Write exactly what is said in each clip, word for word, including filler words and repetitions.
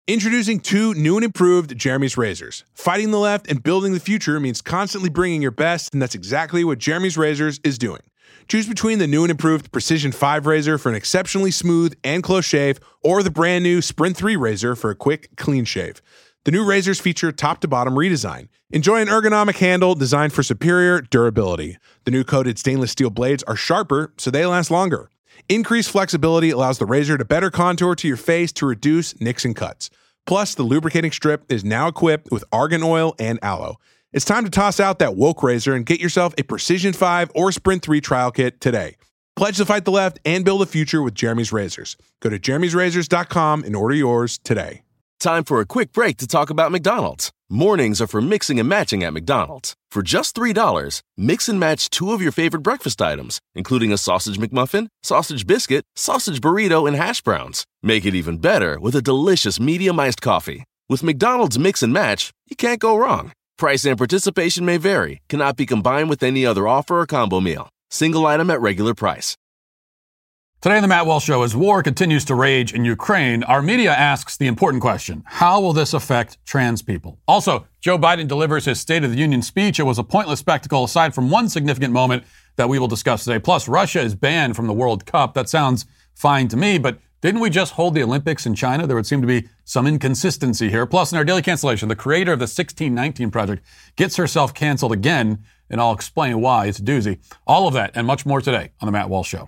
Introducing two new and improved Jeremy's razors. Fighting the left and building the future means constantly bringing your best, and that's exactly what Jeremy's Razors is doing. Choose between the new and improved Precision five razor for an exceptionally smooth and close shave, or the brand new Sprint three razor for a quick, clean shave. The new razors feature top-to-bottom redesign. Enjoy an ergonomic handle designed for superior durability. The new coated stainless steel blades are sharper, so they last longer. Increased flexibility allows the razor to better contour to your face to reduce nicks and cuts. Plus, the lubricating strip is now equipped with argan oil and aloe. It's time to toss out that woke razor and get yourself a Precision five or Sprint three trial kit today. Pledge to fight the left and build a future with Jeremy's Razors. Go to jeremy's razors dot com and order yours today. Time for a quick break to talk about McDonald's. Mornings are for mixing and matching at McDonald's. For just three dollars, mix and match two of your favorite breakfast items, including a sausage McMuffin, sausage biscuit, sausage burrito, and hash browns. Make it even better with a delicious medium iced coffee. With McDonald's Mix and Match, you can't go wrong. Price and participation may vary, cannot be combined with any other offer or combo meal. Single item at regular price. Today on the Matt Walsh Show, as war continues to rage in Ukraine, our media asks the important question: how will this affect trans people? Also, Joe Biden delivers his State of the Union speech. It was a pointless spectacle aside from one significant moment that we will discuss today. Plus, Russia is banned from the World Cup. That sounds fine to me, but didn't we just hold the Olympics in China? There would seem to be some inconsistency here. Plus, in our daily cancellation, the creator of the sixteen nineteen Project gets herself canceled again, and I'll explain why. It's a doozy. All of that and much more today on the Matt Walsh Show.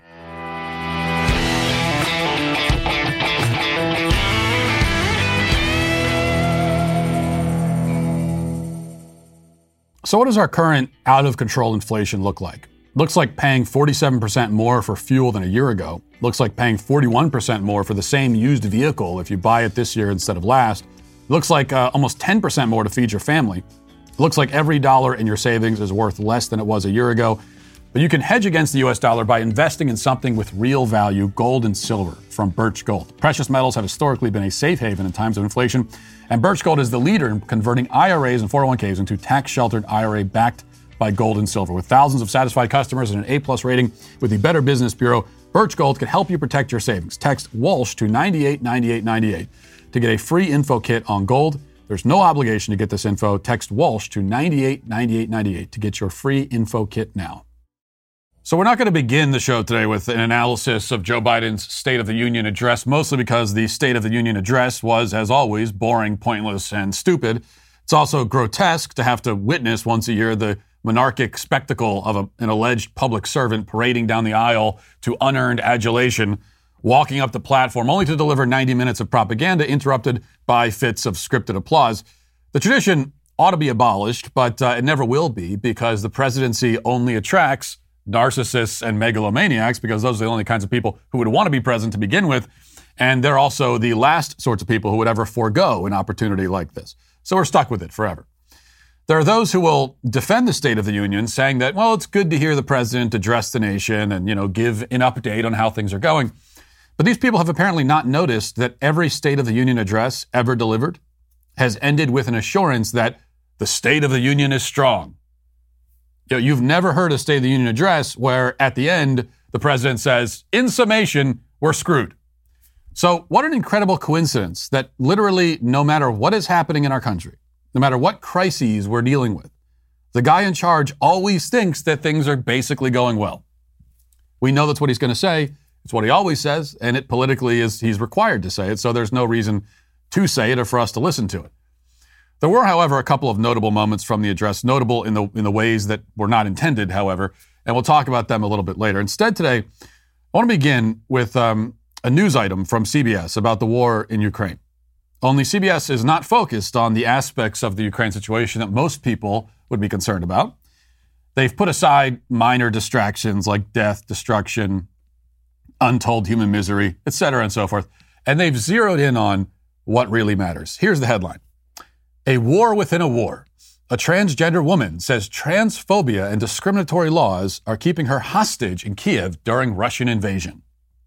So what does our current out-of-control inflation look like? Looks like paying forty-seven percent more for fuel than a year ago. Looks like paying forty-one percent more for the same used vehicle if you buy it this year instead of last. Looks like uh, almost ten percent more to feed your family. Looks like every dollar in your savings is worth less than it was a year ago. But you can hedge against the U S dollar by investing in something with real value, gold and silver from Birch Gold. Precious metals have historically been a safe haven in times of inflation, and Birch Gold is the leader in converting I R As and four oh one k's into tax-sheltered I R A backed by gold and silver. With thousands of satisfied customers and an A-plus rating with the Better Business Bureau, Birch Gold can help you protect your savings. Text Walsh to nine eight nine eight nine eight to get a free info kit on gold. There's no obligation to get this info. Text Walsh to nine eight nine eight nine eight to get your free info kit now. So we're not going to begin the show today with an analysis of Joe Biden's State of the Union address, mostly because the State of the Union address was, as always, boring, pointless, and stupid. It's also grotesque to have to witness once a year the monarchic spectacle of a, an alleged public servant parading down the aisle to unearned adulation, walking up the platform only to deliver ninety minutes of propaganda interrupted by fits of scripted applause. The tradition ought to be abolished, but uh, it never will be, because the presidency only attracts narcissists and megalomaniacs, because those are the only kinds of people who would want to be president to begin with. And they're also the last sorts of people who would ever forego an opportunity like this. So we're stuck with it forever. There are those who will defend the State of the Union, saying that, well, it's good to hear the president address the nation and, you know, give an update on how things are going. But these people have apparently not noticed that every State of the Union address ever delivered has ended with an assurance that the State of the Union is strong. You know, you've never heard a State of the Union address where at the end the president says, in summation, we're screwed. So what an incredible coincidence that literally no matter what is happening in our country, no matter what crises we're dealing with, the guy in charge always thinks that things are basically going well. We know that's what he's going to say. It's what he always says, and it politically is he's required to say it, so there's no reason to say it or for us to listen to it. There were, however, a couple of notable moments from the address, notable in the in the ways that were not intended, however, and we'll talk about them a little bit later. Instead today, I want to begin with um, a news item from C B S about the war in Ukraine. Only C B S is not focused on the aspects of the Ukraine situation that most people would be concerned about. They've put aside minor distractions like death, destruction, untold human misery, et cetera, and so forth, and they've zeroed in on what really matters. Here's the headline. A war within a war. A transgender woman says transphobia and discriminatory laws are keeping her hostage in Kiev during Russian invasion.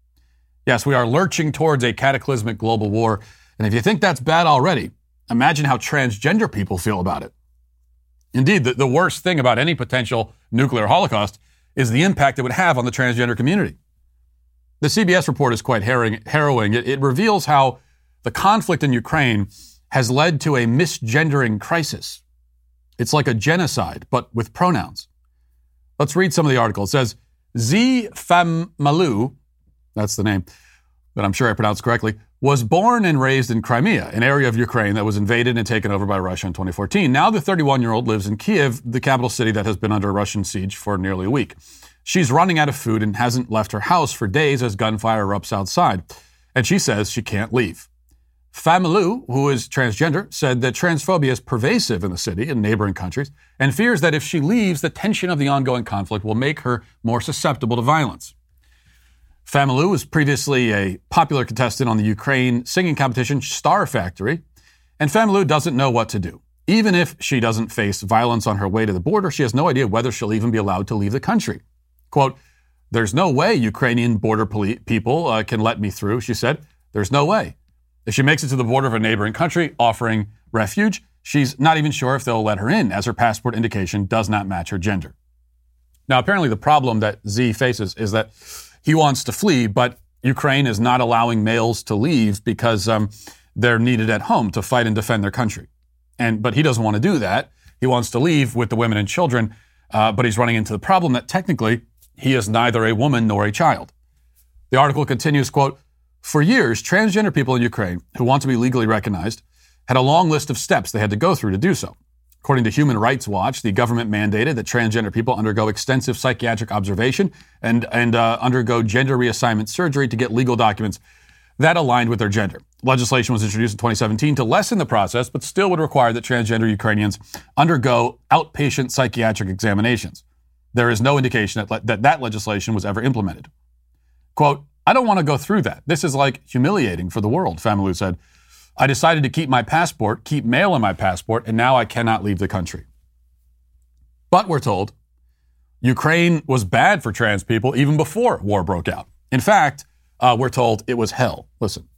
Yes, we are lurching towards a cataclysmic global war. And if you think that's bad already, imagine how transgender people feel about it. Indeed, the, the worst thing about any potential nuclear holocaust is the impact it would have on the transgender community. The C B S report is quite harrowing. It, it reveals how the conflict in Ukraine has led to a misgendering crisis. It's like a genocide, but with pronouns. Let's read some of the article. It says, Z. Famalu, that's the name that I'm sure I pronounced correctly, was born and raised in Crimea, an area of Ukraine that was invaded and taken over by Russia in twenty fourteen. Now the thirty-one-year-old lives in Kiev, the capital city that has been under Russian siege for nearly a week. She's running out of food and hasn't left her house for days as gunfire erupts outside. And she says she can't leave. Famalu, who is transgender, said that transphobia is pervasive in the city and neighboring countries and fears that if she leaves, the tension of the ongoing conflict will make her more susceptible to violence. Famalu was previously a popular contestant on the Ukraine singing competition Star Factory, and Famalu doesn't know what to do. Even if she doesn't face violence on her way to the border, she has no idea whether she'll even be allowed to leave the country. Quote, "There's no way Ukrainian border poli- people uh, can let me through," she said. "There's no way." If she makes it to the border of a neighboring country offering refuge, she's not even sure if they'll let her in, as her passport indication does not match her gender. Now, apparently the problem that Z faces is that he wants to flee, but Ukraine is not allowing males to leave because um, they're needed at home to fight and defend their country. And but he doesn't want to do that. He wants to leave with the women and children, uh, but he's running into the problem that technically he is neither a woman nor a child. The article continues, quote, "For years, transgender people in Ukraine who want to be legally recognized had a long list of steps they had to go through to do so. According to Human Rights Watch, the government mandated that transgender people undergo extensive psychiatric observation and, and uh, undergo gender reassignment surgery to get legal documents that aligned with their gender. Legislation was introduced in twenty seventeen to lessen the process, but still would require that transgender Ukrainians undergo outpatient psychiatric examinations. There is no indication that le- that, that legislation was ever implemented. Quote, "I don't want to go through that. This is like humiliating for the world," Famalu said. "I decided to keep my passport, keep mail in my passport, and now I cannot leave the country." But we're told Ukraine was bad for trans people even before war broke out. In fact, uh, we're told it was hell. Listen.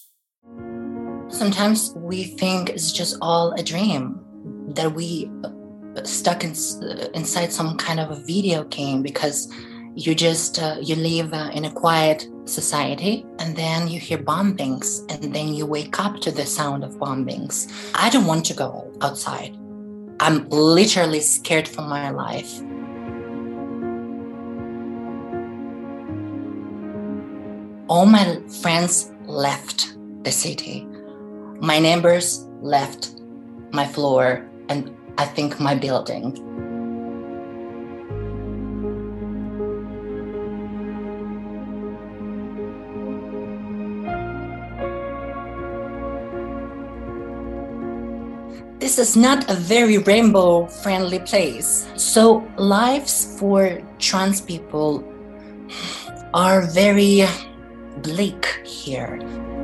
Sometimes we think it's just all a dream, that we stuck in, inside some kind of a video game because you just, uh, you live uh, in a quiet society and then you hear bombings and then you wake up to the sound of bombings. I don't want to go outside. I'm literally scared for my life. All my friends left the city. My neighbors left my floor and I think my building. This is not a very rainbow-friendly place. So lives for trans people are very bleak here.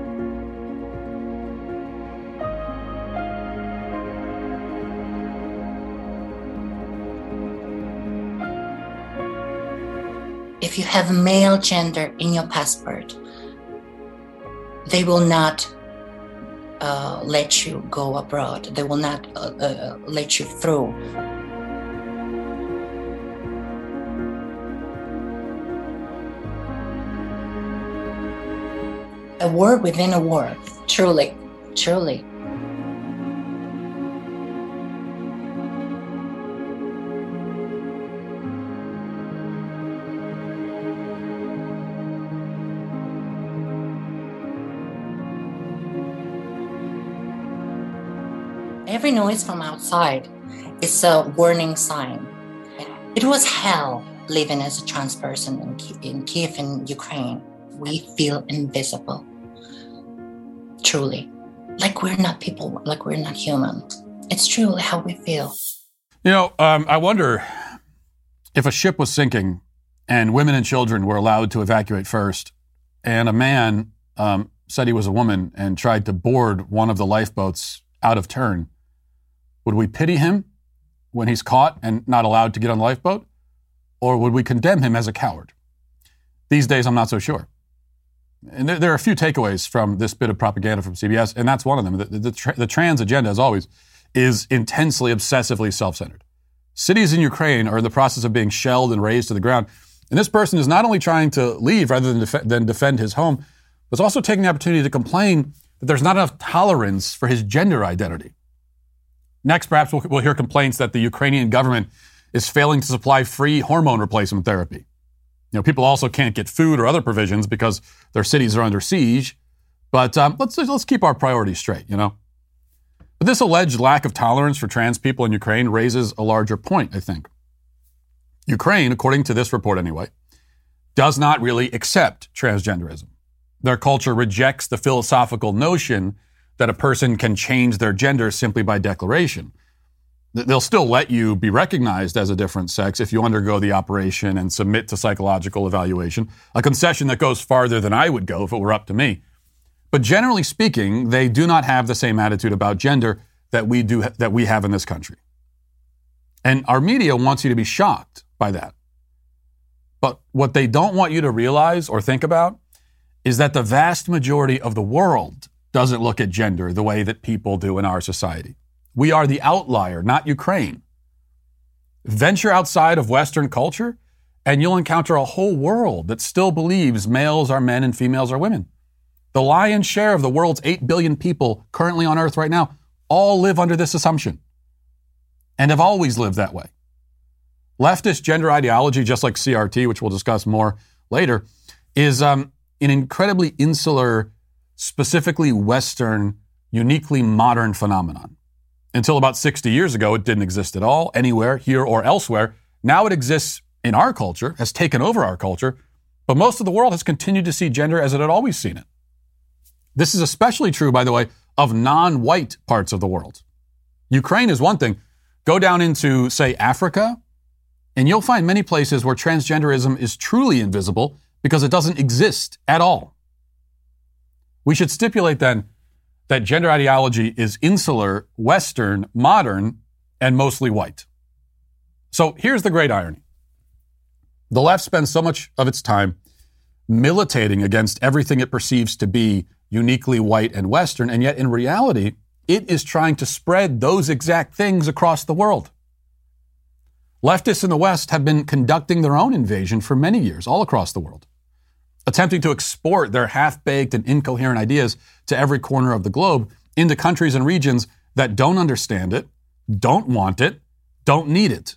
If you have male gender in your passport, they will not uh, let you go abroad. They will not uh, uh, let you through. A war within a war, truly, truly. Every noise from outside is a warning sign. It was hell living as a trans person in, Ki- in Kiev in Ukraine. We feel invisible. Truly. Like we're not people, like we're not human. It's truly how we feel. You know, um, I wonder if a ship was sinking and women and children were allowed to evacuate first, and a man um, said he was a woman and tried to board one of the lifeboats out of turn, would we pity him when he's caught and not allowed to get on the lifeboat? Or would we condemn him as a coward? These days, I'm not so sure. And there, there are a few takeaways from this bit of propaganda from C B S, and that's one of them. The, the, tra- the trans agenda, as always, is intensely, obsessively self-centered. Cities in Ukraine are in the process of being shelled and razed to the ground. And this person is not only trying to leave rather than, def- than defend his home, but is also taking the opportunity to complain that there's not enough tolerance for his gender identity. Next, perhaps we'll, we'll hear complaints that the Ukrainian government is failing to supply free hormone replacement therapy. You know, people also can't get food or other provisions because their cities are under siege. But um, let's let's keep our priorities straight, you know. But this alleged lack of tolerance for trans people in Ukraine raises a larger point, I think. Ukraine, according to this report anyway, does not really accept transgenderism. Their culture rejects the philosophical notion that a person can change their gender simply by declaration. They'll still let you be recognized as a different sex if you undergo the operation and submit to psychological evaluation, a concession that goes farther than I would go if it were up to me. But generally speaking, they do not have the same attitude about gender that we do that we have in this country. And our media wants you to be shocked by that. But what they don't want you to realize or think about is that the vast majority of the world doesn't look at gender the way that people do in our society. We are the outlier, not Ukraine. Venture outside of Western culture, and you'll encounter a whole world that still believes males are men and females are women. The lion's share of the world's eight billion people currently on Earth right now all live under this assumption and have always lived that way. Leftist gender ideology, just like C R T, which we'll discuss more later, is um, an incredibly insular, specifically Western, uniquely modern phenomenon. Until about sixty years ago, it didn't exist at all, anywhere, here or elsewhere. Now it exists in our culture, has taken over our culture, but most of the world has continued to see gender as it had always seen it. This is especially true, by the way, of non-white parts of the world. Ukraine is one thing. Go down into, say, Africa, and you'll find many places where transgenderism is truly invisible because it doesn't exist at all. We should stipulate then that gender ideology is insular, Western, modern, and mostly white. So here's the great irony. The left spends so much of its time militating against everything it perceives to be uniquely white and Western, and yet in reality, it is trying to spread those exact things across the world. Leftists in the West have been conducting their own invasion for many years, all across the world, attempting to export their half-baked and incoherent ideas to every corner of the globe into countries and regions that don't understand it, don't want it, don't need it.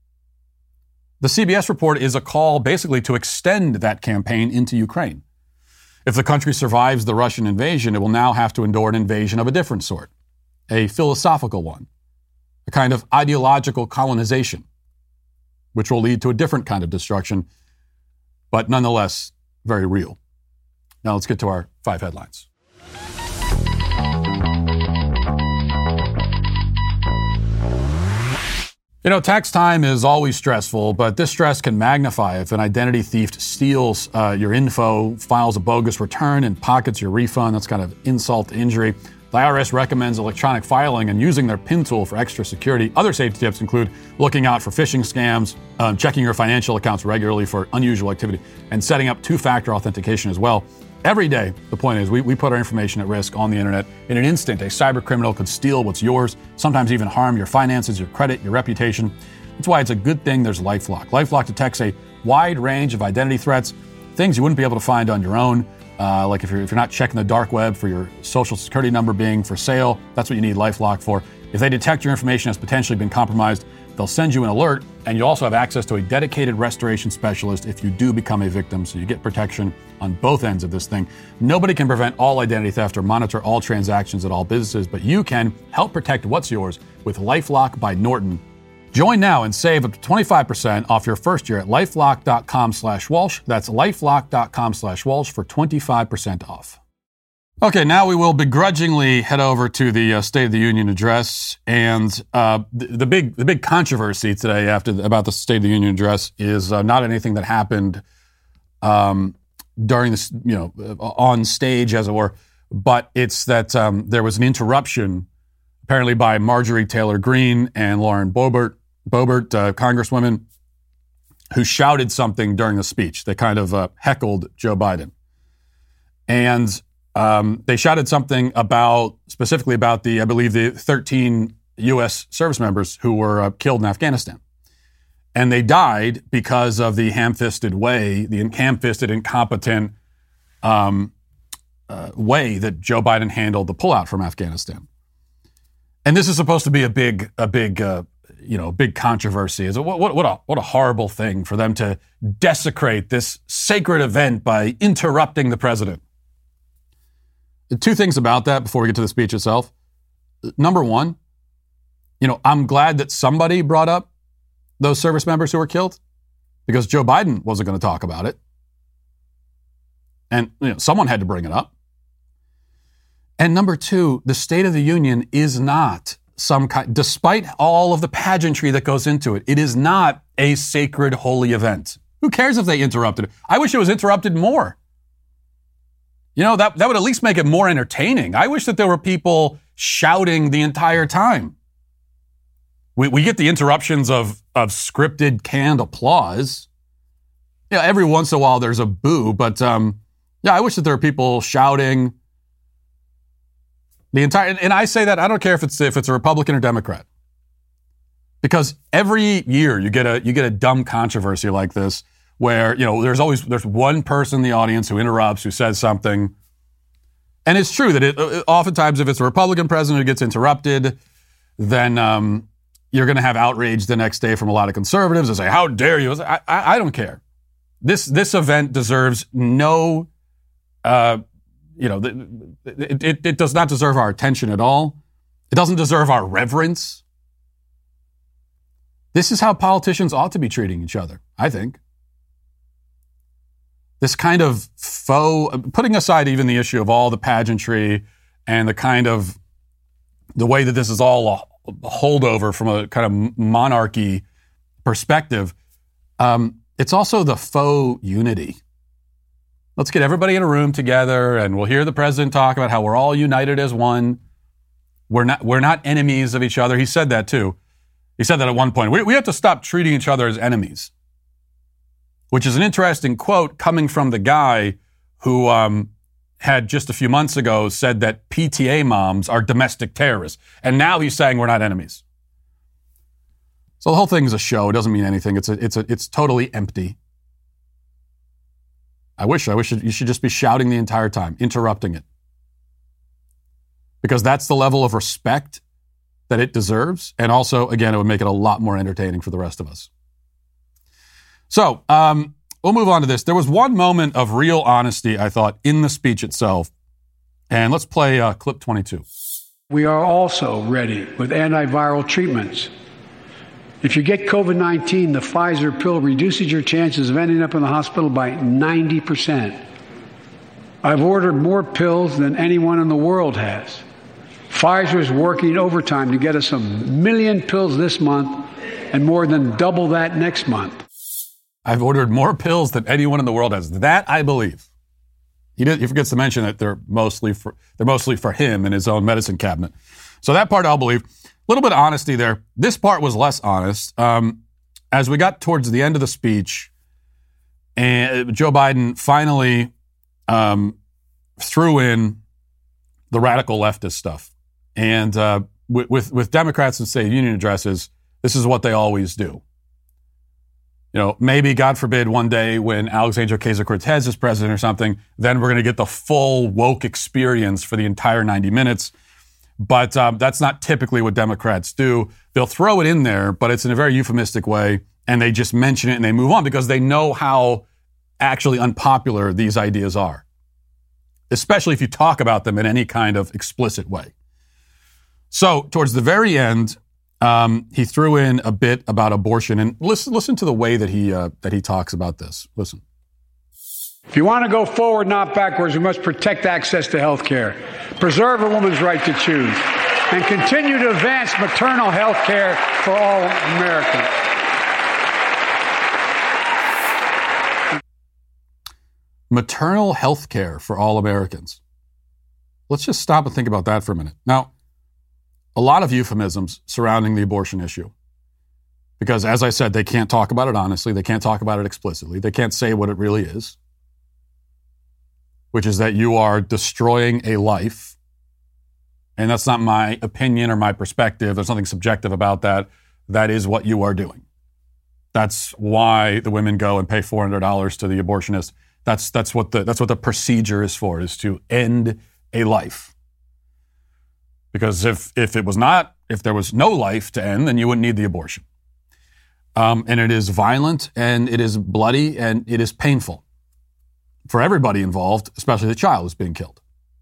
The C B S report is a call basically to extend that campaign into Ukraine. If the country survives the Russian invasion, it will now have to endure an invasion of a different sort, a philosophical one, a kind of ideological colonization, which will lead to a different kind of destruction, but nonetheless, very real. Now let's get to our five headlines. You know, tax time is always stressful, but this stress can magnify if an identity thief steals uh, your info, files a bogus return, and pockets your refund. That's kind of insult to injury. The I R S recommends electronic filing and using their PIN tool for extra security. Other safety tips include looking out for phishing scams, um, checking your financial accounts regularly for unusual activity, and setting up two-factor authentication as well. Every day, the point is, we, we put our information at risk on the internet. In an instant, a cyber criminal could steal what's yours, sometimes even harm your finances, your credit, your reputation. That's why it's a good thing there's LifeLock. LifeLock detects a wide range of identity threats, things you wouldn't be able to find on your own. Uh, like if you're, if you're not checking the dark web for your social security number being for sale, that's what you need LifeLock for. If they detect your information has potentially been compromised, they'll send you an alert, and you also have access to a dedicated restoration specialist if you do become a victim, so you get protection on both ends of this thing. Nobody can prevent all identity theft or monitor all transactions at all businesses, but you can help protect what's yours with LifeLock by Norton. Join now and save up to twenty-five percent off your first year at lifelock.com slash Walsh. That's lifelock.com slash Walsh for twenty-five percent off. Okay, now we will begrudgingly head over to the uh, State of the Union address, and uh, the, the big the big controversy today after the, about the State of the Union address is uh, not anything that happened um, during this, you know, on stage, as it were, but it's that um, there was an interruption, apparently by Marjorie Taylor Greene and Lauren Boebert, Boebert, uh, Congresswomen, who shouted something during the speech. They kind of uh, heckled Joe Biden, and Um, they shouted something about, specifically about the, I believe, the thirteen U S service members who were uh, killed in Afghanistan. And they died because of the ham-fisted way, the ham-fisted, incompetent, um, uh, way that Joe Biden handled the pullout from Afghanistan. And this is supposed to be a big, a big, uh, you know, big controversy. Is what, what, what a what a horrible thing for them to desecrate this sacred event by interrupting the president. Two things about that before we get to the speech itself. Number one, you know, I'm glad that somebody brought up those service members who were killed, because Joe Biden wasn't going to talk about it. And you know, someone had to bring it up. And number two, the State of the Union is not some kind, despite all of the pageantry that goes into it, it is not a sacred, holy event. Who cares if they interrupted it? I wish it was interrupted more. You know, that, that would at least make it more entertaining. I wish that there were people shouting the entire time. We, we get the interruptions of, of scripted, canned applause. Yeah, every once in a while there's a boo, but um, yeah, I wish that there were people shouting the entire. And I say that I don't care if it's if it's a Republican or Democrat, because every year you get a you get a dumb controversy like this where you know there's always there's one person in the audience who interrupts, who says something, and it's true that it oftentimes if it's a Republican president who gets interrupted, then. Um, You're going to have outrage the next day from a lot of conservatives and say, how dare you? I, I, I don't care. This this event deserves no, uh, you know, it, it, it does not deserve our attention at all. It doesn't deserve our reverence. This is how politicians ought to be treating each other, I think. This kind of faux, putting aside even the issue of all the pageantry and the kind of, the way that this is all a holdover from a kind of monarchy perspective, um, it's also the faux unity. Let's get everybody in a room together and we'll hear the president talk about how we're all united as one. We're not, we're not enemies of each other. He said that too. He said that at one point. We, we have to stop treating each other as enemies, which is an interesting quote coming from the guy who, um, had just a few months ago said that P T A moms are domestic terrorists. And now he's saying we're not enemies. So the whole thing is a show. It doesn't mean anything. It's a, it's a, it's totally empty. I wish, I wish you should just be shouting the entire time, interrupting it. Because that's the level of respect that it deserves. And also, again, it would make it a lot more entertaining for the rest of us. So, um, we'll move on to this. There was one moment of real honesty, I thought, in the speech itself. And let's play uh, clip twenty-two. We are also ready with antiviral treatments. If you get COVID nineteen, the Pfizer pill reduces your chances of ending up in the hospital by ninety percent. I've ordered more pills than anyone in the world has. Pfizer is working overtime to get us a million pills this month and more than double that next month. I've ordered more pills than anyone in the world has. That I believe. He, did, he forgets to mention that they're mostly for they're mostly for him in his own medicine cabinet. So that part I'll believe. A little bit of honesty there. This part was less honest. Um, as we got towards the end of the speech, and Joe Biden finally um, threw in the radical leftist stuff, and uh, with, with with Democrats and State Union addresses, this is what they always do. You know, maybe, God forbid, one day when Alexandria Ocasio-Cortez is president or something, then we're going to get the full woke experience for the entire ninety minutes. But um, that's not typically what Democrats do. They'll throw it in there, but it's in a very euphemistic way, and they just mention it and they move on because they know how actually unpopular these ideas are, especially if you talk about them in any kind of explicit way. So towards the very end, Um, he threw in a bit about abortion, and listen, listen to the way that he uh, that he talks about this. Listen. If you want to go forward, not backwards, we must protect access to health care, preserve a woman's right to choose, and continue to advance maternal health care for all Americans. Maternal health care for all Americans. Let's just stop and think about that for a minute. Now, a lot of euphemisms surrounding the abortion issue. Because, as I said, they can't talk about it honestly. They can't talk about it explicitly. They can't say what it really is, which is that you are destroying a life. And that's not my opinion or my perspective. There's nothing subjective about that. That is what you are doing. That's why the women go and pay four hundred dollars to the abortionist That's that's what the that's what the procedure is for, is to end a life. Because if if it was not, if there was no life to end, then you wouldn't need the abortion. Um, and it is violent, and it is bloody, and it is painful for everybody involved, especially the child who's being killed.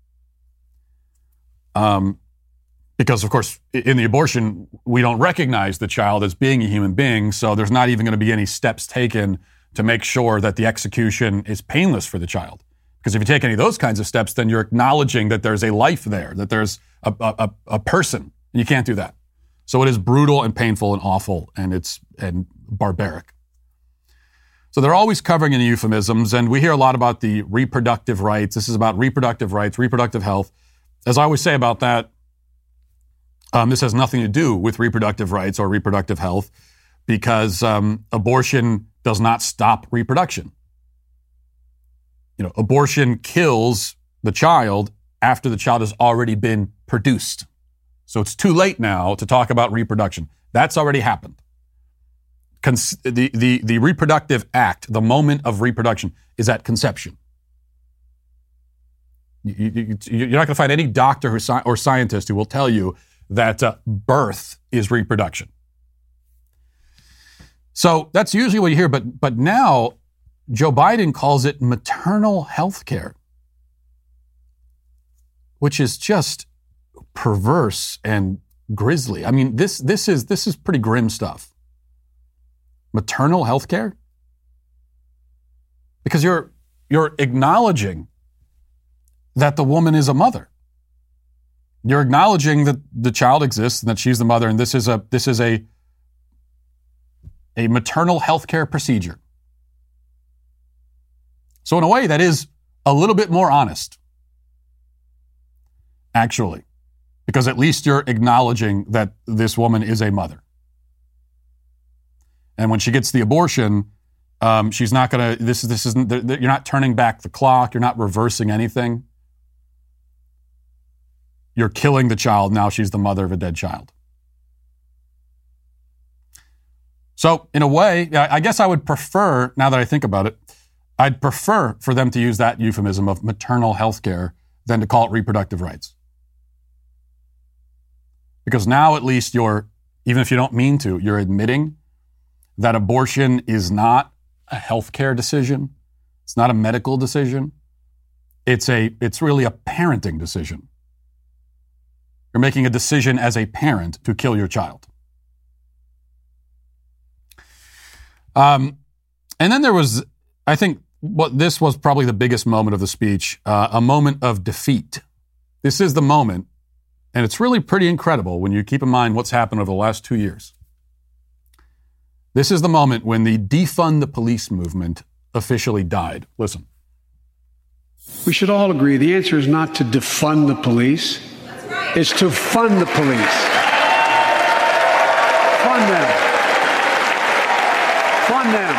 Um, because of course, in the abortion, we don't recognize the child as being a human being, so there's not even going to be any steps taken to make sure that the execution is painless for the child. Because if you take any of those kinds of steps, then you're acknowledging that there's a life there, that there's a, a, a person. You can't do that. So it is brutal and painful and awful, and it's and barbaric. So they're always covering in euphemisms, and we hear a lot about the reproductive rights. This is about reproductive rights, reproductive health. As I always say about that, um, this has nothing to do with reproductive rights or reproductive health, because um, abortion does not stop reproduction. You know, abortion kills the child after the child has already been produced. So it's too late now to talk about reproduction. That's already happened. Con- the, the, the reproductive act, the moment of reproduction, is at conception. You, you, you're not going to find any doctor who, or scientist who will tell you that uh, birth is reproduction. So that's usually what you hear, but but now Joe Biden calls it maternal health care, which is just perverse and grisly. I mean, this this is this is pretty grim stuff. Maternal health care? Because you're you're acknowledging that the woman is a mother. You're acknowledging that the child exists and that she's the mother, and this is a this is a a maternal health care procedure. So in a way, that is a little bit more honest, actually, because at least you're acknowledging that this woman is a mother. And when she gets the abortion, um, she's not going to, this, this isn't, you're not turning back the clock. You're not reversing anything. You're killing the child. Now she's the mother of a dead child. So in a way, I guess I would prefer, now that I think about it, I'd prefer for them to use that euphemism of maternal health care than to call it reproductive rights. Because now at least you're, even if you don't mean to, you're admitting that abortion is not a healthcare decision. It's not a medical decision. It's a, it's really a parenting decision. You're making a decision as a parent to kill your child. Um, and then there was, I think, what this was probably the biggest moment of the speech, uh, a moment of defeat. This is the moment, and it's really pretty incredible when you keep in mind what's happened over the last two years. This is the moment when the defund the police movement officially died. Listen. We should all agree the answer is not to defund the police. It's to fund the police. Fund them. Fund them.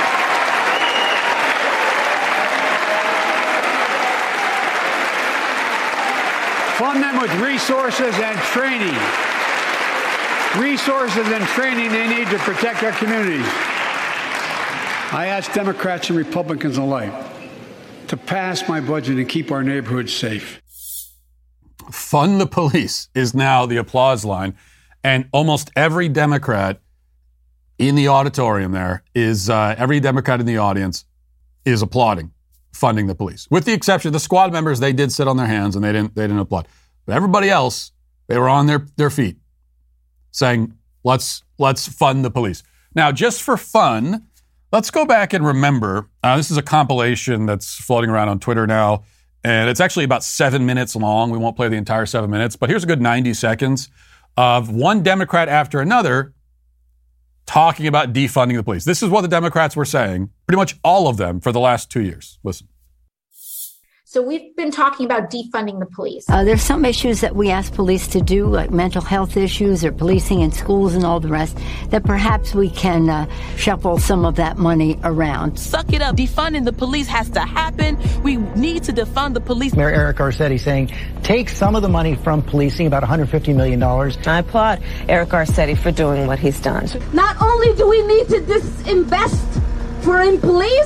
Fund them with resources and training. Resources and training they need to protect our communities. I ask Democrats and Republicans alike to pass my budget and keep our neighborhoods safe. Fund the police is now the applause line. And almost every Democrat in the auditorium there is, uh, every Democrat in the audience is applauding funding the police. With the exception of the squad members, they did sit on their hands and they didn't, they didn't applaud. But everybody else, they were on their, their feet saying, let's, let's fund the police. Now, just for fun, let's go back and remember, uh, this is a compilation that's floating around on Twitter now, and it's actually about seven minutes long. We won't play the entire seven minutes, but here's a good ninety seconds of one Democrat after another talking about defunding the police. This is what the Democrats were saying, pretty much all of them, for the last two years. Listen. So we've been talking about defunding the police. Uh, there's some issues that we ask police to do, like mental health issues or policing in schools and all the rest, that perhaps we can uh, shuffle some of that money around. Suck it up. Defunding the police has to happen. We need to defund the police. Mayor Eric Garcetti saying, take some of the money from policing, about one hundred fifty million dollars. I applaud Eric Garcetti for doing what he's done. Not only do we need to disinvest for in police,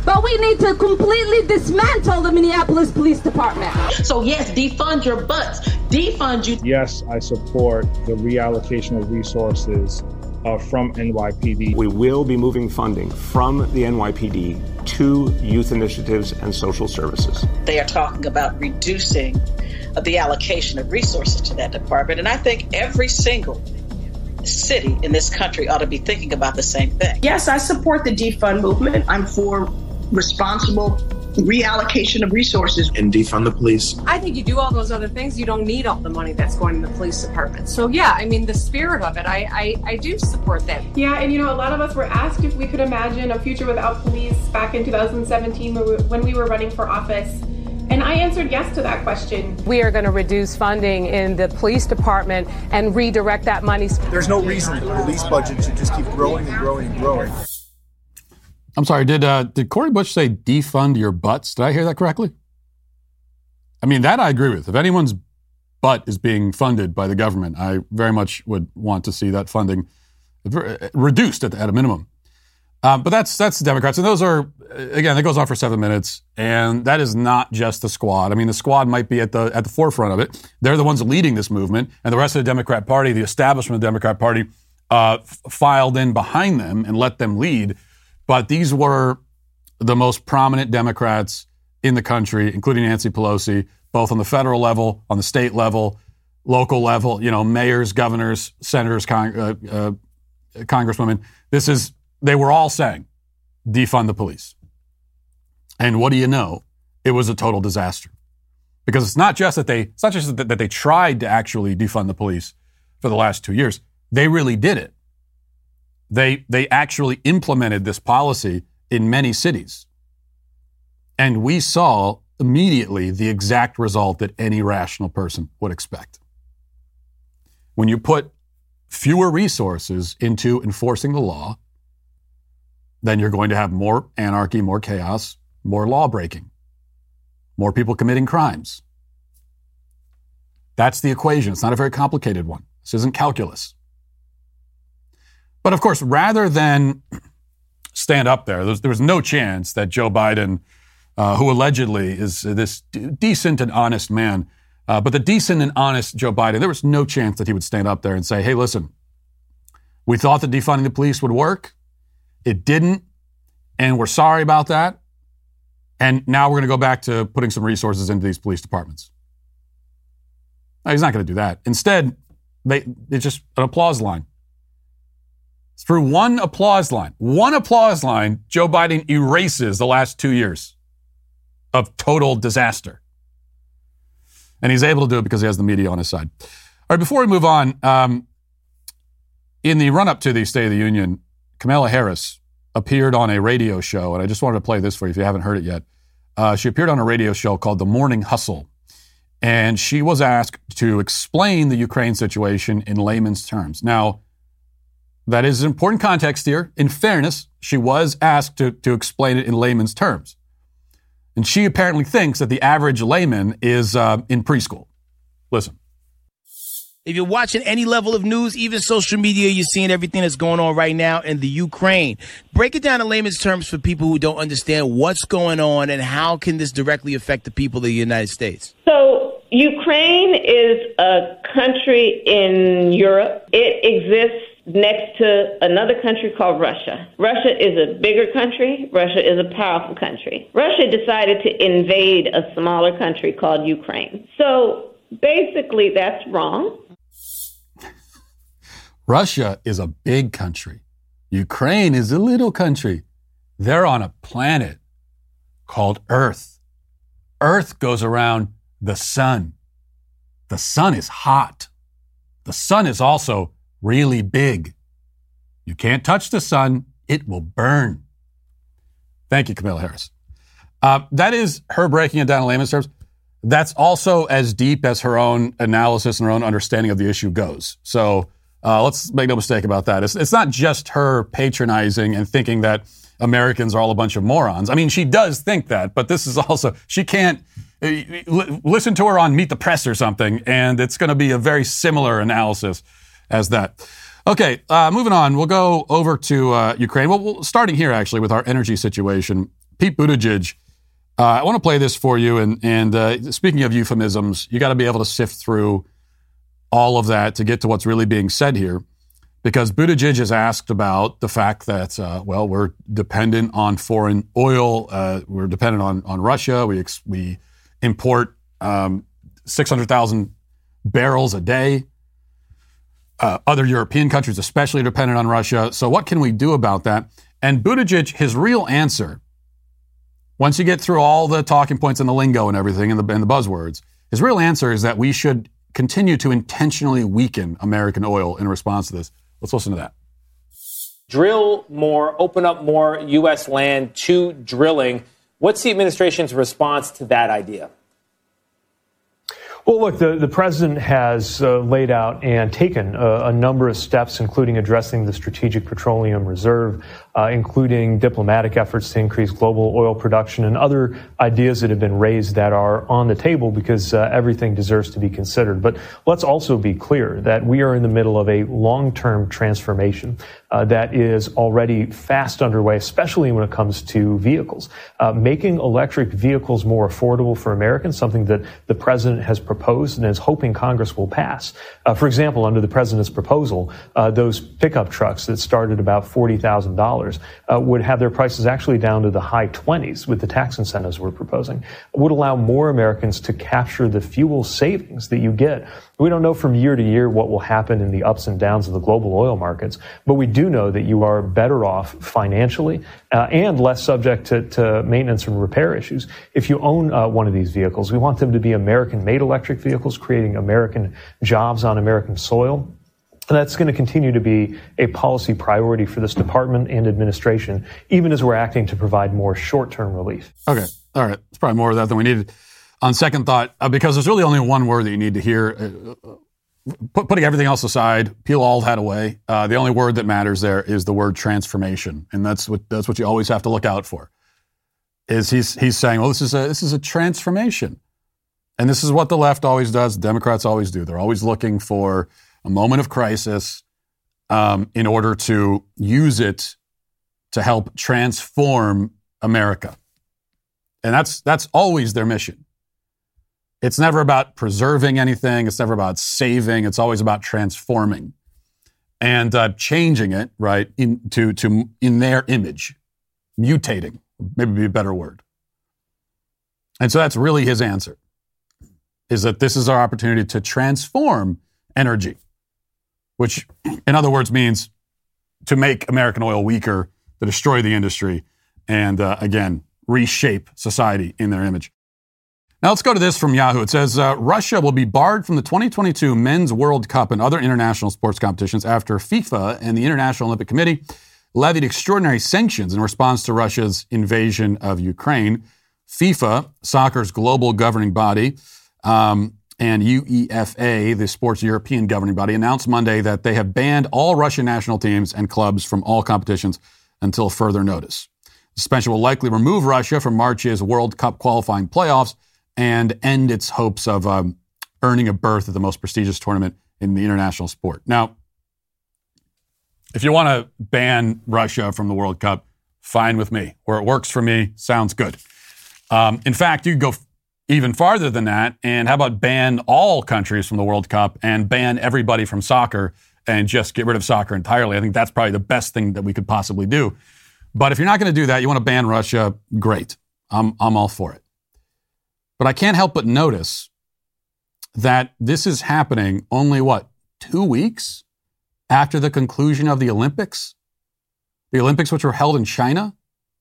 but we need to completely dismantle the Minneapolis Police Department. So yes, defund your butts. Defund you. Yes, I support the reallocation of resources uh, from N Y P D. We will be moving funding from the N Y P D to youth initiatives and social services. They are talking about reducing the allocation of resources to that department. And I think every single city in this country ought to be thinking about the same thing. Yes, I support the defund movement. I'm for responsible reallocation of resources. And defund the police. I think you do all those other things, you don't need all the money that's going in the police department. So yeah, I mean, the spirit of it, I, I, I do support that. Yeah, and you know, a lot of us were asked if we could imagine a future without police back in two thousand seventeen when we were running for office. And I answered yes to that question. We are going to reduce funding in the police department and redirect that money. There's no reason the police budget should just keep growing and growing and growing. I'm sorry, did uh, did Cori Bush say defund your butts? Did I hear that correctly? I mean, that I agree with. If anyone's butt is being funded by the government, I very much would want to see that funding reduced at, at a minimum. Um, but that's that's the Democrats. And those are, again, that goes on for seven minutes. And that is not just the squad. I mean, the squad might be at the at the forefront of it. They're the ones leading this movement. And the rest of the Democrat Party, the establishment of the Democrat Party, uh, f- filed in behind them and let them lead. But these were the most prominent Democrats in the country, including Nancy Pelosi, both on the federal level, on the state level, local level, you know, mayors, governors, senators, con- uh, uh, congresswomen. This is, they were all saying, defund the police. And what do you know? It was a total disaster. Because it's not just that they, it's not just that, that they tried to actually defund the police for the last two years. They really did it. They they actually implemented this policy in many cities. And we saw immediately the exact result that any rational person would expect. When you put fewer resources into enforcing the law, then you're going to have more anarchy, more chaos, more law breaking, more people committing crimes. That's the equation. It's not a very complicated one. This isn't calculus. But of course, rather than stand up there, there was no chance that Joe Biden, uh, who allegedly is this d- decent and honest man, uh, but the decent and honest Joe Biden, there was no chance that he would stand up there and say, hey, listen, we thought that defunding the police would work. It didn't. And we're sorry about that. And now we're going to go back to putting some resources into these police departments. No, he's not going to do that. Instead, they, it's just an applause line. Through one applause line, one applause line, Joe Biden erases the last two years of total disaster. And he's able to do it because he has the media on his side. All right, before we move on, um, in the run-up to the State of the Union, Kamala Harris appeared on a radio show, and I just wanted to play this for you if you haven't heard it yet. Uh, she appeared on a radio show called The Morning Hustle, and she was asked to explain the Ukraine situation in layman's terms. Now, that is an important context here. In fairness, she was asked to, to explain it in layman's terms. And she apparently thinks that the average layman is uh, in preschool. Listen. If you're watching any level of news, even social media, you're seeing everything that's going on right now in the Ukraine. Break it down in layman's terms for people who don't understand what's going on and how can this directly affect the people of the United States. So Ukraine is a country in Europe. It exists next to another country called Russia. Russia is a bigger country. Russia is a powerful country. Russia decided to invade a smaller country called Ukraine. So basically, that's wrong. Russia is a big country. Ukraine is a little country. They're on a planet called Earth. Earth goes around the sun. The sun is hot. The sun is also really big. You can't touch the sun. It will burn. Thank you, Kamala Harris. Uh, that is her breaking it down in layman's terms. That's also as deep as her own analysis and her own understanding of the issue goes. So uh, let's make no mistake about that. It's, it's not just her patronizing and thinking that Americans are all a bunch of morons. I mean, she does think that, but this is also, she can't, uh, l- listen to her on Meet the Press or something, and it's going to be a very similar analysis as that. Okay, uh, moving on. We'll go over to uh, Ukraine. Well, well, starting here, actually, with our energy situation. Pete Buttigieg. Uh, I want to play this for you. And, and uh, speaking of euphemisms, you got to be able to sift through all of that to get to what's really being said here. Because Buttigieg is asked about the fact that, uh, well, we're dependent on foreign oil. Uh, we're dependent on, on Russia. We ex- we import um, six hundred thousand barrels a day. Uh, other European countries especially are dependent on Russia. So what can we do about that? And Buttigieg, his real answer, once you get through all the talking points and the lingo and everything and the, and the buzzwords, his real answer is that we should continue to intentionally weaken American oil in response to this. Let's listen to that. Drill more, open up more U S land to drilling. What's the administration's response to that idea? Well, look, the, the president has uh, laid out and taken a, a number of steps, including addressing the Strategic Petroleum Reserve, uh, including diplomatic efforts to increase global oil production and other ideas that have been raised that are on the table because uh, everything deserves to be considered. But let's also be clear that we are in the middle of a long-term transformation uh, that is already fast underway, especially when it comes to vehicles. Uh, making electric vehicles more affordable for Americans, something that the president has proposed and is hoping Congress will pass. Uh, for example, under the president's proposal, uh, those pickup trucks that started about forty thousand dollars uh, would have their prices actually down to the high twenties with the tax incentives we're proposing. It would allow more Americans to capture the fuel savings that you get. We don't know from year to year what will happen in the ups and downs of the global oil markets, but we do know that you are better off financially uh, and less subject to, to maintenance and repair issues if you own uh, one of these vehicles. We want them to be American-made electric vehicles, creating American jobs on American soil. And that's going to continue to be a policy priority for this department and administration, even as we're acting to provide more short-term relief. Okay. All right. It's probably more of that than we needed. On second thought, uh, because there's really only one word that you need to hear, uh, put, putting everything else aside, peel all that away, uh, the only word that matters there is the word transformation. And that's what that's what you always have to look out for. Is he's he's saying, well, this is a this is a transformation. And this is what the left always does, Democrats always do. They're always looking for a moment of crisis um, in order to use it to help transform America. And that's that's always their mission. It's never about preserving anything. It's never about saving. It's always about transforming and uh, changing it, right, in, to, to, in their image, mutating, maybe be a better word. And so that's really his answer, is that this is our opportunity to transform energy, which in other words means to make American oil weaker, to destroy the industry, and uh, again, reshape society in their image. Now let's go to this from Yahoo. It says, uh, Russia will be barred from the twenty twenty-two Men's World Cup and other international sports competitions after FIFA and the International Olympic Committee levied extraordinary sanctions in response to Russia's invasion of Ukraine. FIFA, soccer's global governing body, um, and UEFA, the sports European governing body, announced Monday that they have banned all Russian national teams and clubs from all competitions until further notice. The suspension will likely remove Russia from March's World Cup qualifying playoffs and end its hopes of um, earning a berth at the most prestigious tournament in the international sport. Now, if you want to ban Russia from the World Cup, fine with me. Where it works for me, sounds good. Um, in fact, you could go f- even farther than that, and how about ban all countries from the World Cup and ban everybody from soccer and just get rid of soccer entirely? I think that's probably the best thing that we could possibly do. But if you're not going to do that, you want to ban Russia, great. I'm I'm all for it. But I can't help but notice that this is happening only, what, two weeks after the conclusion of the Olympics? The Olympics, which were held in China?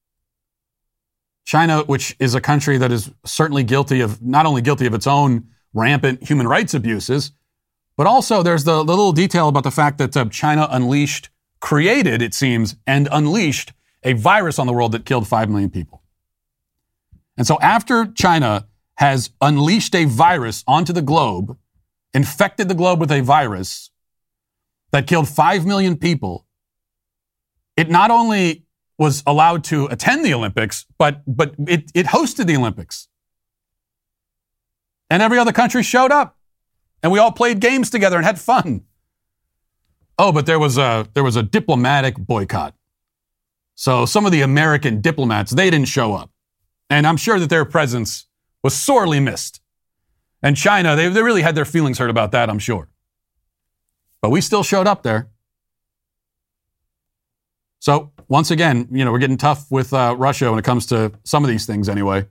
China, which is a country that is certainly guilty of, not only guilty of its own rampant human rights abuses, but also there's the, the little detail about the fact that uh, China unleashed, created, it seems, and unleashed a virus on the world that killed five million people. And so after China has unleashed a virus onto the globe, infected the globe with a virus that killed five million people, it not only was allowed to attend the Olympics, but but it, it hosted the Olympics. And every other country showed up. And we all played games together and had fun. Oh, but there was a there was a diplomatic boycott. So some of the American diplomats, they didn't show up. And I'm sure that their presence was sorely missed. And China, they, they really had their feelings hurt about that, I'm sure. But we still showed up there. So, once again, you know, we're getting tough with uh, Russia when it comes to some of these things anyway.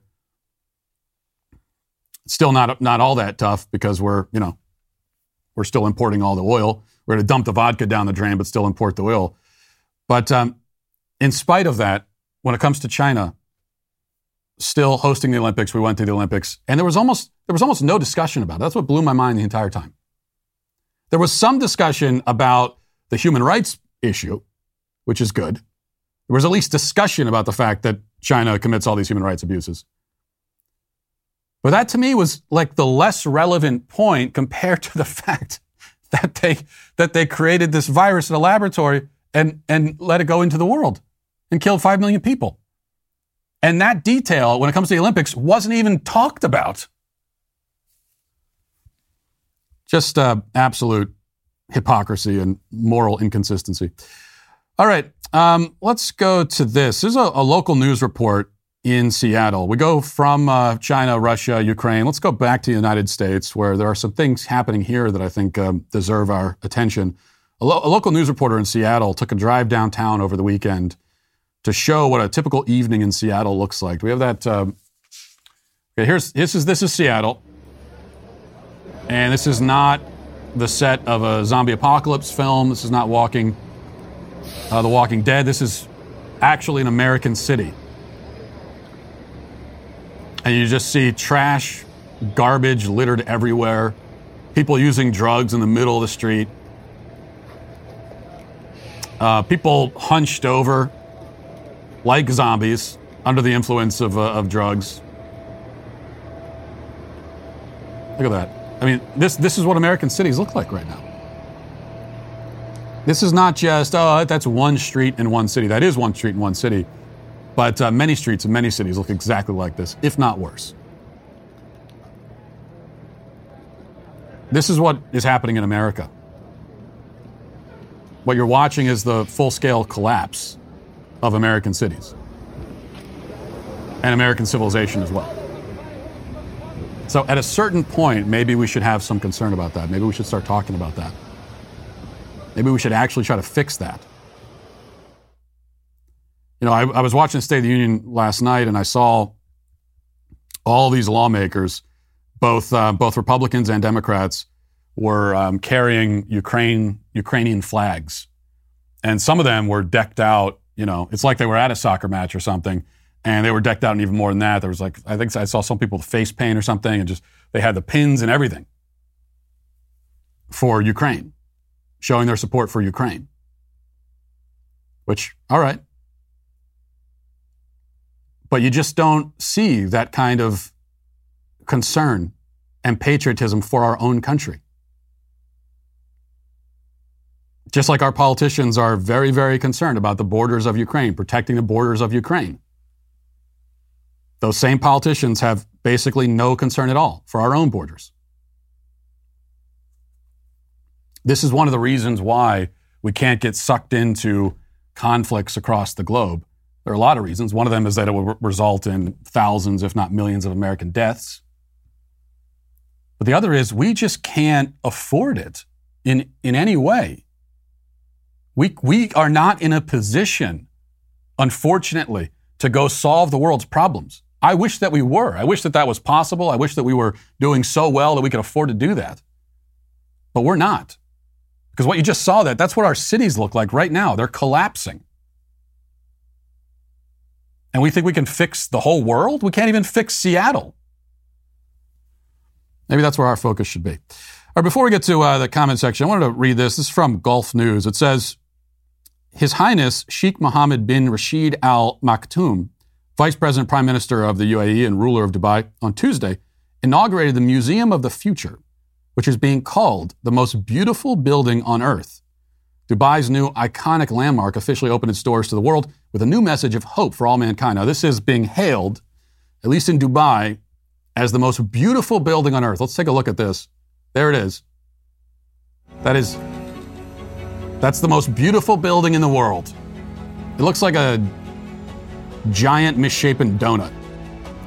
Still not not all that tough because we're, you know, we're still importing all the oil. We're going to dump the vodka down the drain, but still import the oil. But um, in spite of that, when it comes to China, still hosting the Olympics, we went to the Olympics, and there was almost there was almost no discussion about it. That's what blew my mind the entire time. There was some discussion about the human rights issue, which is good. There was at least discussion about the fact that China commits all these human rights abuses. But that to me was like the less relevant point compared to the fact that they that they created this virus in a laboratory and, and let it go into the world and killed five million people. And that detail, when it comes to the Olympics, wasn't even talked about. Just uh, absolute hypocrisy and moral inconsistency. All right, um, let's go to this. This is a, a local news report in Seattle. We go from uh, China, Russia, Ukraine. Let's go back to the United States, where there are some things happening here that I think um, deserve our attention. A, lo- a local news reporter in Seattle took a drive downtown over the weekend to show what a typical evening in Seattle looks like. Do we have that? Um, okay, here's this is this is Seattle, and this is not the set of a zombie apocalypse film. This is not Walking, uh, The Walking Dead. This is actually an American city, and you just see trash, garbage littered everywhere, people using drugs in the middle of the street, uh, people hunched over like zombies, under the influence of, uh, of drugs. Look at that. I mean, this this is what American cities look like right now. This is not just, oh, that's one street in one city. That is one street in one city. But uh, many streets in many cities look exactly like this, if not worse. This is what is happening in America. What you're watching is the full-scale collapse of American cities and American civilization as well. So at a certain point, maybe we should have some concern about that. Maybe we should start talking about that. Maybe we should actually try to fix that. You know, I, I was watching the State of the Union last night, and I saw all these lawmakers, both uh, both Republicans and Democrats, were um, carrying Ukraine Ukrainian flags, and some of them were decked out. You know, it's like they were at a soccer match or something, and they were decked out, and even more than that, there was like, I think I saw some people with face paint or something, and just, they had the pins and everything for Ukraine, showing their support for Ukraine. Which, all right. But you just don't see that kind of concern and patriotism for our own country. Just like our politicians are very, very concerned about the borders of Ukraine, protecting the borders of Ukraine. Those same politicians have basically no concern at all for our own borders. This is one of the reasons why we can't get sucked into conflicts across the globe. There are a lot of reasons. One of them is that it will result in thousands, if not millions, of American deaths. But the other is we just can't afford it in, in any way. We, we are not in a position, unfortunately, to go solve the world's problems. I wish that we were. I wish that that was possible. I wish that we were doing so well that we could afford to do that. But we're not. Because what you just saw, that that's what our cities look like right now. They're collapsing. And we think we can fix the whole world? We can't even fix Seattle. Maybe that's where our focus should be. All right, before we get to uh, the comment section, I wanted to read this. This is from Gulf News. It says, His Highness Sheikh Mohammed bin Rashid Al Maktoum, Vice President, Prime Minister of the U A E and ruler of Dubai, on Tuesday, inaugurated the Museum of the Future, which is being called the most beautiful building on earth. Dubai's new iconic landmark officially opened its doors to the world with a new message of hope for all mankind. Now, this is being hailed, at least in Dubai, as the most beautiful building on earth. Let's take a look at this. There it is. That is, that's the most beautiful building in the world. It looks like a giant misshapen donut.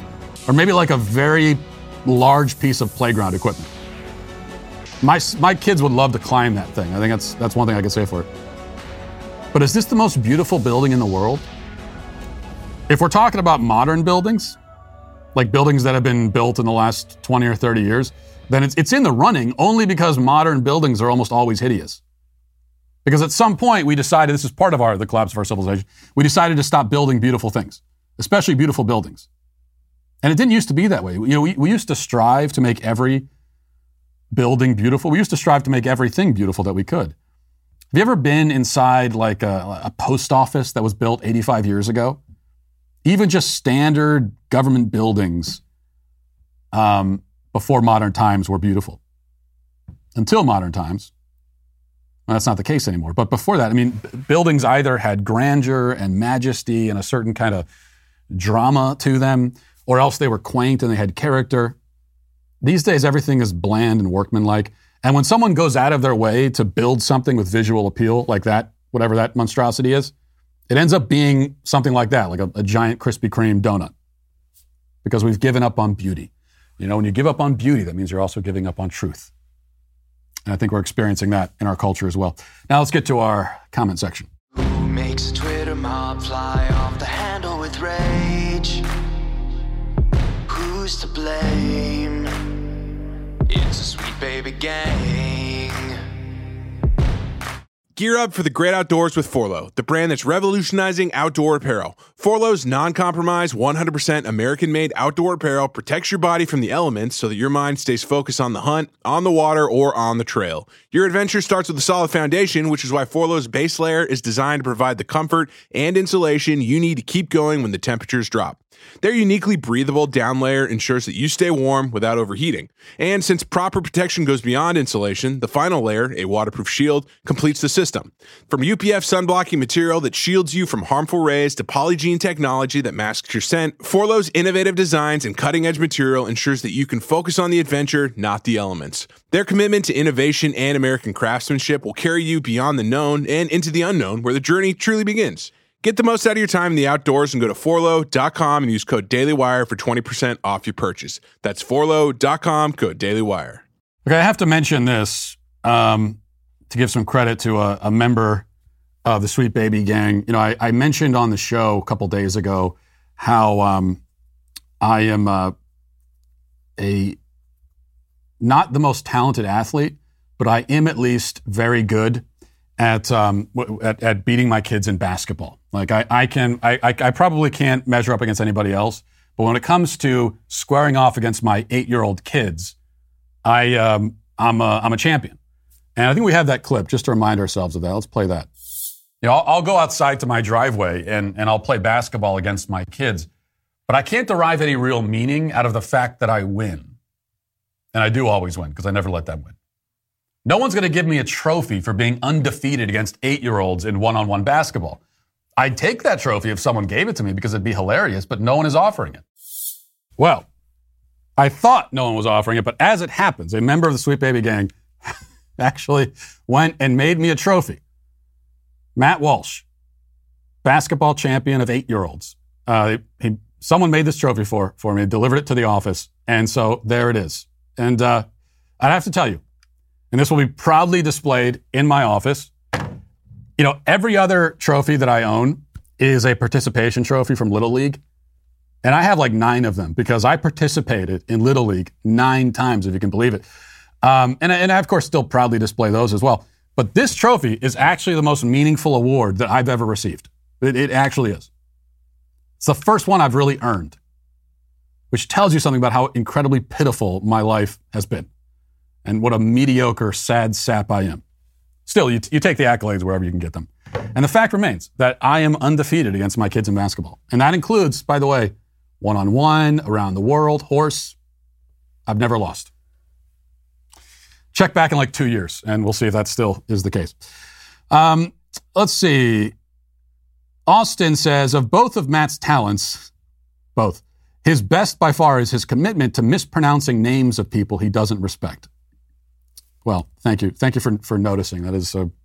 Or maybe like a very large piece of playground equipment. My my kids would love to climb that thing. I think that's that's one thing I can say for it. But is this the most beautiful building in the world? If we're talking about modern buildings, like buildings that have been built in the last twenty or thirty years, then it's it's in the running only because modern buildings are almost always hideous. Because at some point we decided, this is part of our the collapse of our civilization, we decided to stop building beautiful things, especially beautiful buildings. And it didn't used to be that way. You know, we, we used to strive to make every building beautiful. We used to strive to make everything beautiful that we could. Have you ever been inside like a, a post office that was built eighty-five years ago? Even just standard government buildings um, before modern times were beautiful. Until modern times. Well, that's not the case anymore. But before that, I mean, buildings either had grandeur and majesty and a certain kind of drama to them, or else they were quaint and they had character. These days, everything is bland and workmanlike. And when someone goes out of their way to build something with visual appeal like that, whatever that monstrosity is, it ends up being something like that, like a, a giant Krispy Kreme donut. Because we've given up on beauty. You know, when you give up on beauty, that means you're also giving up on truth. And I think we're experiencing that in our culture as well. Now let's get to our comment section. Who makes a Twitter mob fly off the handle with rage? Who's to blame? It's a sweet baby gang. Gear up for the great outdoors with Forloh, the brand that's revolutionizing outdoor apparel. Forloh's non-compromise, one hundred percent American-made outdoor apparel protects your body from the elements so that your mind stays focused on the hunt, on the water, or on the trail. Your adventure starts with a solid foundation, which is why Forloh's base layer is designed to provide the comfort and insulation you need to keep going when the temperatures drop. Their uniquely breathable down layer ensures that you stay warm without overheating. And since proper protection goes beyond insulation, the final layer, a waterproof shield, completes the system. From U P F sunblocking material that shields you from harmful rays to Polygiene technology that masks your scent, Forloh's innovative designs and cutting-edge material ensures that you can focus on the adventure, not the elements. Their commitment to innovation and American craftsmanship will carry you beyond the known and into the unknown, where the journey truly begins. Get the most out of your time in the outdoors and go to forloh dot com and use code DailyWire for twenty percent off your purchase. That's forloh dot com, code DailyWire. Okay, I have to mention this um, to give some credit to a, a member of the Sweet Baby Gang. You know, I, I mentioned on the show a couple days ago how um, I am uh, a not the most talented athlete, but I am at least very good at um, at, at beating my kids in basketball. Like I, I can, I, I, I probably can't measure up against anybody else, but when it comes to squaring off against my eight-year-old kids, I, um, I'm a, I'm a champion. And I think we have that clip just to remind ourselves of that. Let's play that. You know, I'll, I'll go outside to my driveway and, and I'll play basketball against my kids, but I can't derive any real meaning out of the fact that I win. And I do always win because I never let them win. No one's going to give me a trophy for being undefeated against eight-year-olds in one-on-one basketball. I'd take that trophy if someone gave it to me because it'd be hilarious, but no one is offering it. Well, I thought no one was offering it, but as it happens, a member of the Sweet Baby Gang actually went and made me a trophy. Matt Walsh, basketball champion of eight-year-olds. Uh, he, someone made this trophy for, for me, delivered it to the office, and so there it is. And uh, I'd have to tell you, and this will be proudly displayed in my office. You know, every other trophy that I own is a participation trophy from Little League. And I have like nine of them because I participated in Little League nine times, if you can believe it. Um, and, and I, of course, still proudly display those as well. But this trophy is actually the most meaningful award that I've ever received. It, it actually is. It's the first one I've really earned, which tells you something about how incredibly pitiful my life has been and what a mediocre, sad sap I am. Still, you, you take the accolades wherever you can get them. And the fact remains that I am undefeated against my kids in basketball. And that includes, by the way, one-on-one, around the world, horse. I've never lost. Check back in like two years, and we'll see if that still is the case. Um, let's see. Austin says, of both of Matt's talents, both, his best by far is his commitment to mispronouncing names of people he doesn't respect. Well, thank you. Thank you for, for noticing. That is, uh,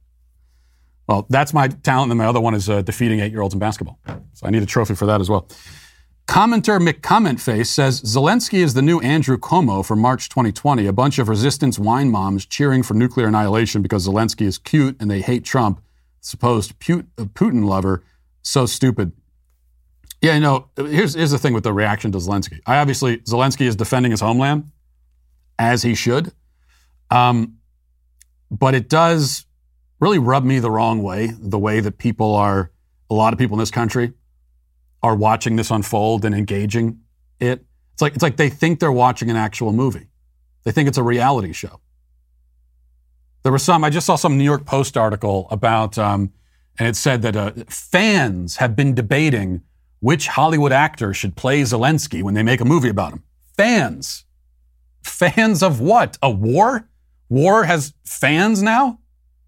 well, that's my talent, and my other one is uh, defeating eight-year-olds in basketball. So I need a trophy for that as well. Commenter McCommentface says, Zelensky is the new Andrew Cuomo for March twenty twenty. A bunch of resistance wine moms cheering for nuclear annihilation because Zelensky is cute and they hate Trump. Supposed Putin lover. So stupid. Yeah, you know, here's, here's the thing with the reaction to Zelensky. I obviously, Zelensky is defending his homeland, as he should. Um, but it does really rub me the wrong way, the way that people are, a lot of people in this country are watching this unfold and engaging it. It's like, it's like they think they're watching an actual movie. They think it's a reality show. There was some, I just saw some New York Post article about, um, and it said that uh, fans have been debating which Hollywood actor should play Zelensky when they make a movie about him. Fans. Fans of what? A war? War has fans now?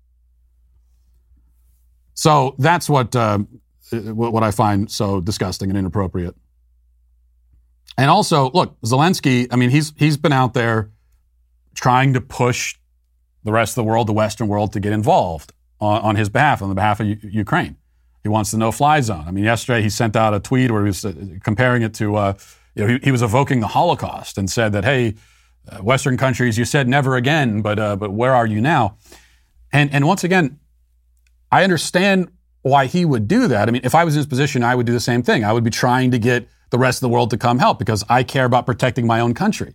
So that's what uh, what I find so disgusting and inappropriate. And also, look, Zelensky, I mean, he's he's been out there trying to push the rest of the world, the Western world, to get involved on, on his behalf, on the behalf of U- Ukraine. He wants the no-fly zone. I mean, yesterday he sent out a tweet where he was uh, comparing it to, uh, you know, he, he was evoking the Holocaust and said that, hey, uh, Western countries, you said never again, but uh, but where are you now? And and once again, I understand why he would do that. I mean, if I was in his position, I would do the same thing. I would be trying to get the rest of the world to come help because I care about protecting my own country.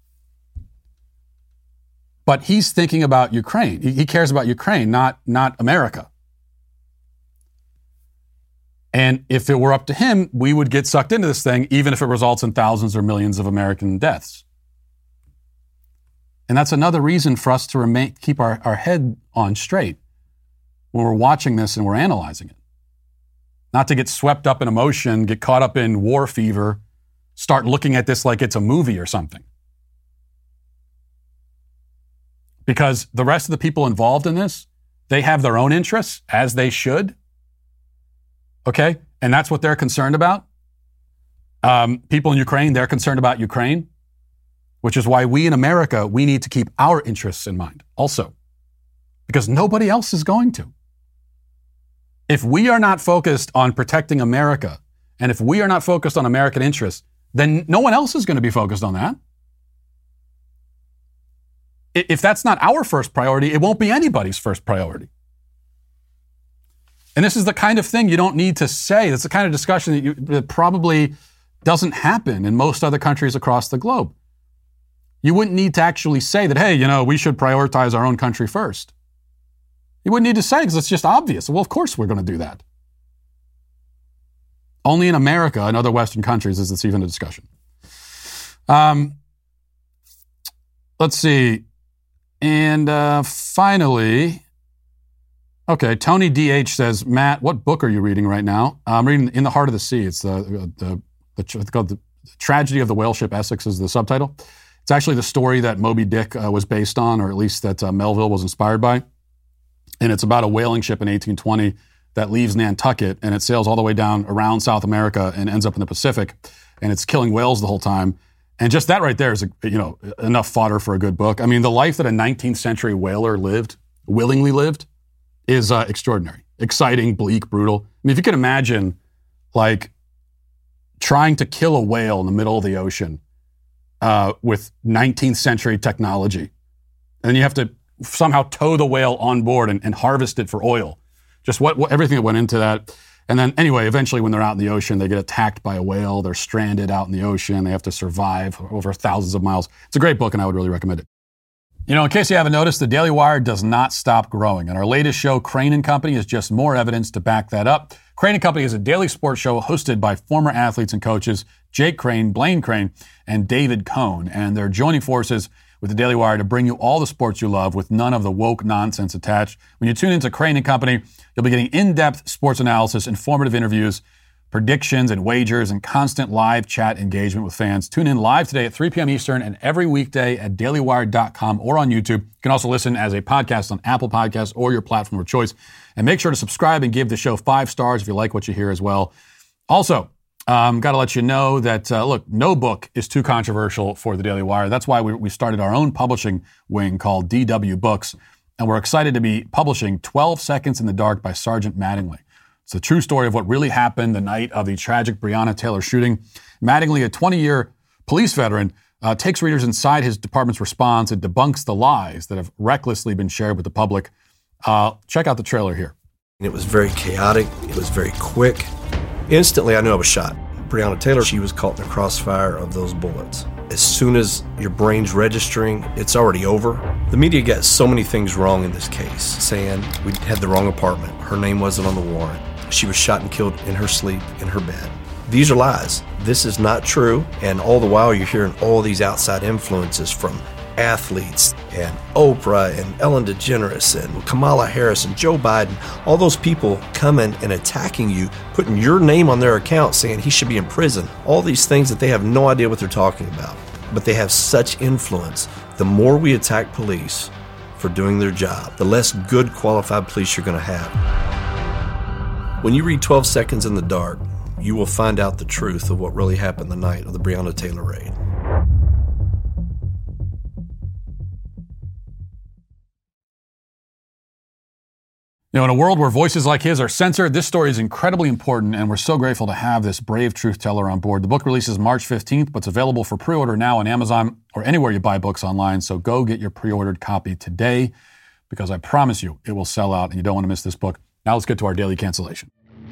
But he's thinking about Ukraine. He, he cares about Ukraine, not, not America. And if it were up to him, we would get sucked into this thing, even if it results in thousands or millions of American deaths. And that's another reason for us to remain, keep our, our head on straight when we're watching this and we're analyzing it. Not to get swept up in emotion, get caught up in war fever, start looking at this like it's a movie or something. Because the rest of the people involved in this, they have their own interests, as they should. Okay? And that's what they're concerned about. Um, people in Ukraine, they're concerned about Ukraine, which is why we in America, we need to keep our interests in mind also. Because nobody else is going to. If we are not focused on protecting America, and if we are not focused on American interests, then no one else is going to be focused on that. If that's not our first priority, it won't be anybody's first priority. And this is the kind of thing you don't need to say. That's the kind of discussion that, you, that probably doesn't happen in most other countries across the globe. You wouldn't need to actually say that, hey, you know, we should prioritize our own country first. You wouldn't need to say because it's just obvious. Well, of course we're going to do that. Only in America and other Western countries is this even a discussion. Um, let's see. And uh, finally, okay, Tony D H says, Matt, what book are you reading right now? I'm reading In the Heart of the Sea. It's the, the, the, it's called The Tragedy of the Whale Ship Essex is the subtitle. It's actually the story that Moby Dick uh, was based on, or at least that uh, Melville was inspired by. And it's about a whaling ship in eighteen twenty that leaves Nantucket and it sails all the way down around South America and ends up in the Pacific. And it's killing whales the whole time. And just that right there is, you know, enough fodder for a good book. I mean, the life that a nineteenth century whaler lived, willingly lived, is uh, extraordinary. Exciting, bleak, brutal. I mean, if you can imagine, like, trying to kill a whale in the middle of the ocean uh, with nineteenth century technology, and then you have to somehow tow the whale on board and, and harvest it for oil. Just what, what everything that went into that. And then anyway, eventually when they're out in the ocean, they get attacked by a whale. They're stranded out in the ocean. They have to survive over thousands of miles. It's a great book and I would really recommend it. You know, in case you haven't noticed, the Daily Wire does not stop growing. And our latest show, Crane and Company, is just more evidence to back that up. Crane and Company is a daily sports show hosted by former athletes and coaches Jake Crane, Blaine Crane, and David Cohn. And they're joining forces with the Daily Wire to bring you all the sports you love with none of the woke nonsense attached. When you tune into Crane and Company, you'll be getting in-depth sports analysis, informative interviews, predictions and wagers, and constant live chat engagement with fans. Tune in live today at three p.m. Eastern and every weekday at daily wire dot com or on YouTube. You can also listen as a podcast on Apple Podcasts or your platform of choice. And make sure to subscribe and give the show five stars if you like what you hear as well. Also, Um, got to let you know that, uh, look, no book is too controversial for the Daily Wire. That's why we, we started our own publishing wing called D W Books. And we're excited to be publishing twelve Seconds in the Dark by Sergeant Mattingly. It's the true story of what really happened the night of the tragic Breonna Taylor shooting. Mattingly, a twenty-year police veteran, uh, takes readers inside his department's response and debunks the lies that have recklessly been shared with the public. Uh, check out the trailer here. It was very chaotic. It was very quick. Instantly, I knew I was shot. Breonna Taylor, she was caught in the crossfire of those bullets. As soon as your brain's registering, it's already over. The media got so many things wrong in this case, saying we had the wrong apartment, her name wasn't on the warrant, she was shot and killed in her sleep in her bed. These are lies. This is not true, and all the while you're hearing all these outside influences from athletes and Oprah and Ellen DeGeneres and Kamala Harris and Joe Biden, all those people coming and attacking you, putting your name on their account saying he should be in prison, all these things that they have no idea what they're talking about, but they have such influence. The more we attack police for doing their job, the less good qualified police you're going to have. When you read twelve Seconds in the Dark, you will find out the truth of what really happened the night of the Breonna Taylor raid. You know, in a world where voices like his are censored, this story is incredibly important, and we're so grateful to have this brave truth teller on board. The book releases March fifteenth, but it's available for pre-order now on Amazon or anywhere you buy books online, so go get your pre-ordered copy today, because I promise you it will sell out, and you don't want to miss this book. Now let's get to our daily cancellation.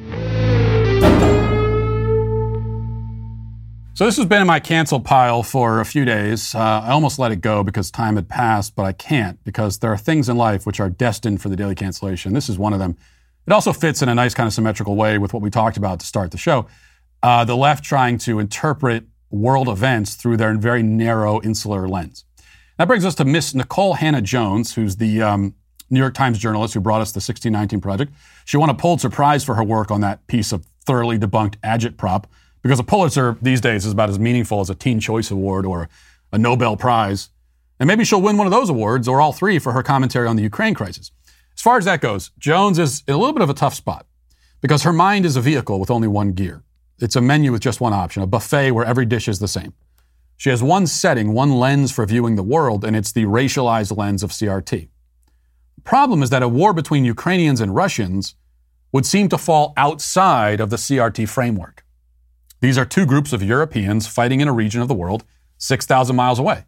So this has been in my cancel pile for a few days. Uh, I almost let it go because time had passed, but I can't, because there are things in life which are destined for the daily cancellation. This is one of them. It also fits in a nice kind of symmetrical way with what we talked about to start the show. Uh, the left trying to interpret world events through their very narrow, insular lens. That brings us to Miss Nicole Hannah-Jones, who's the um, New York Times journalist who brought us the sixteen nineteen Project. She won a Pulitzer Prize for her work on that piece of thoroughly debunked agitprop, because a Pulitzer these days is about as meaningful as a Teen Choice Award or a Nobel Prize. And maybe she'll win one of those awards, or all three, for her commentary on the Ukraine crisis. As far as that goes, Jones is in a little bit of a tough spot, because her mind is a vehicle with only one gear. It's a menu with just one option, a buffet where every dish is the same. She has one setting, one lens for viewing the world, and it's the racialized lens of C R T. The problem is that a war between Ukrainians and Russians would seem to fall outside of the C R T framework. These are two groups of Europeans fighting in a region of the world six thousand miles away.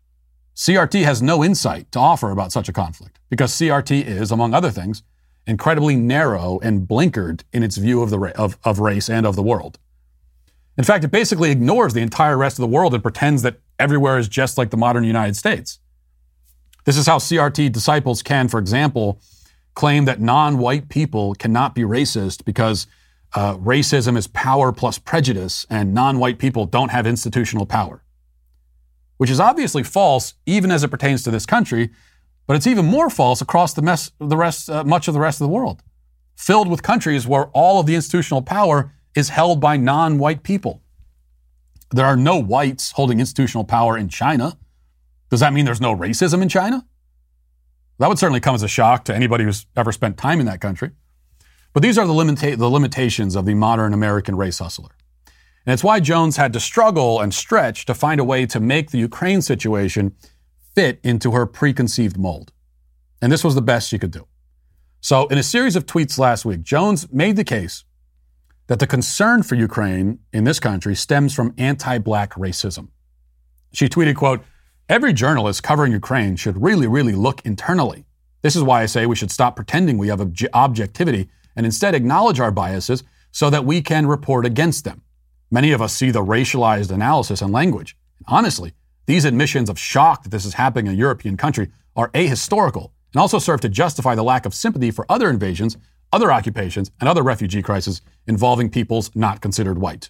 C R T has no insight to offer about such a conflict, because C R T is, among other things, incredibly narrow and blinkered in its view of, the ra- of, of race and of the world. In fact, it basically ignores the entire rest of the world and pretends that everywhere is just like the modern United States. This is how C R T disciples can, for example, claim that non-white people cannot be racist because Uh, racism is power plus prejudice, and non-white people don't have institutional power. Which is obviously false, even as it pertains to this country, but it's even more false across the, mess, the rest, uh, much of the rest of the world, filled with countries where all of the institutional power is held by non-white people. There are no whites holding institutional power in China. Does that mean there's no racism in China? That would certainly come as a shock to anybody who's ever spent time in that country. But these are the, limita- the limitations of the modern American race hustler. And it's why Jones had to struggle and stretch to find a way to make the Ukraine situation fit into her preconceived mold. And this was the best she could do. So in a series of tweets last week, Jones made the case that the concern for Ukraine in this country stems from anti-black racism. She tweeted, quote, "Every journalist covering Ukraine should really, really look internally. This is why I say we should stop pretending we have obje- objectivity and instead acknowledge our biases so that we can report against them. Many of us see the racialized analysis and language. Honestly, these admissions of shock that this is happening in a European country are ahistorical and also serve to justify the lack of sympathy for other invasions, other occupations, and other refugee crises involving peoples not considered white."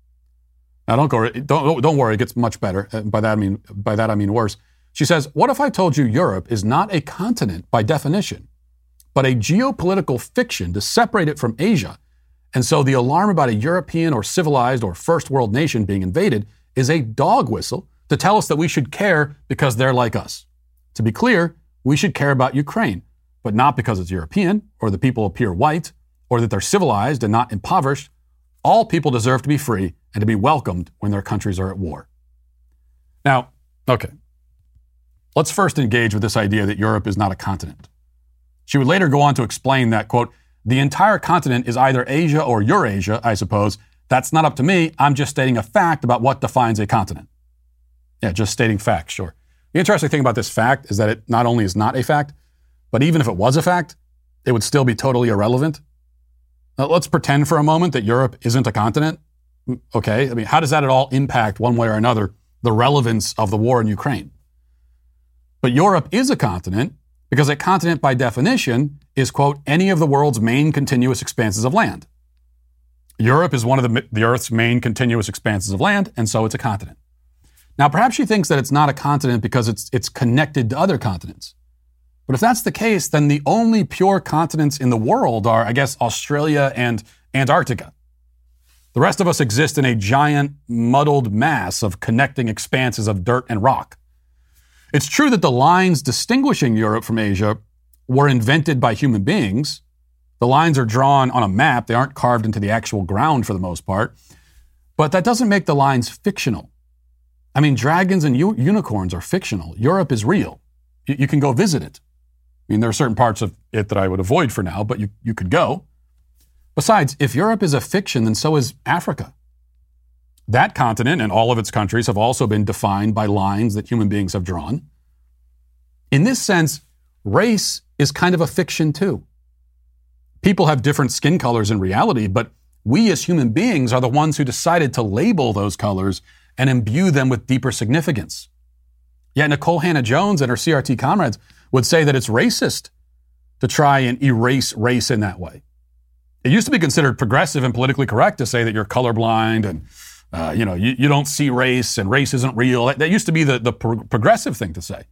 Now, don't go, don't, don't worry, it gets much better. By that I mean, by that I mean worse. She says, "What if I told you Europe is not a continent by definition, but a geopolitical fiction to separate it from Asia? And so the alarm about a European or civilized or first world nation being invaded is a dog whistle to tell us that we should care because they're like us. To be clear, we should care about Ukraine, but not because it's European or the people appear white or that they're civilized and not impoverished. All people deserve to be free and to be welcomed when their countries are at war." Now, okay, let's first engage with this idea that Europe is not a continent. She would later go on to explain that, quote, The entire continent is either Asia or Eurasia, I suppose. That's not up to me. I'm just stating a fact about what defines a continent. Yeah, just stating facts, sure. The interesting thing about this fact is that it not only is not a fact, but even if it was a fact, it would still be totally irrelevant. Now, let's pretend for a moment that Europe isn't a continent. Okay, I mean, how does that at all impact one way or another the relevance of the war in Ukraine? But Europe is a continent because a continent by definition is, quote, any of the world's main continuous expanses of land. Europe is one of the, the Earth's main continuous expanses of land, and so it's a continent. Now, perhaps she thinks that it's not a continent because it's it's connected to other continents. But if that's the case, then the only pure continents in the world are, I guess, Australia and Antarctica. The rest of us exist in a giant, muddled mass of connecting expanses of dirt and rock. It's true that the lines distinguishing Europe from Asia were invented by human beings. The lines are drawn on a map. They aren't carved into the actual ground for the most part. But that doesn't make the lines fictional. I mean, dragons and u- unicorns are fictional. Europe is real. You, you can go visit it. I mean, there are certain parts of it that I would avoid for now, but you, you could go. Besides, if Europe is a fiction, then so is Africa. That continent and all of its countries have also been defined by lines that human beings have drawn. In this sense, race is kind of a fiction too. People have different skin colors in reality, but we as human beings are the ones who decided to label those colors and imbue them with deeper significance. Yet Nicole Hannah-Jones and her C R T comrades would say that it's racist to try and erase race in that way. It used to be considered progressive and politically correct to say that you're colorblind and, uh, you know, you, you don't see race and race isn't real. That, that used to be the, the pro- progressive thing to say.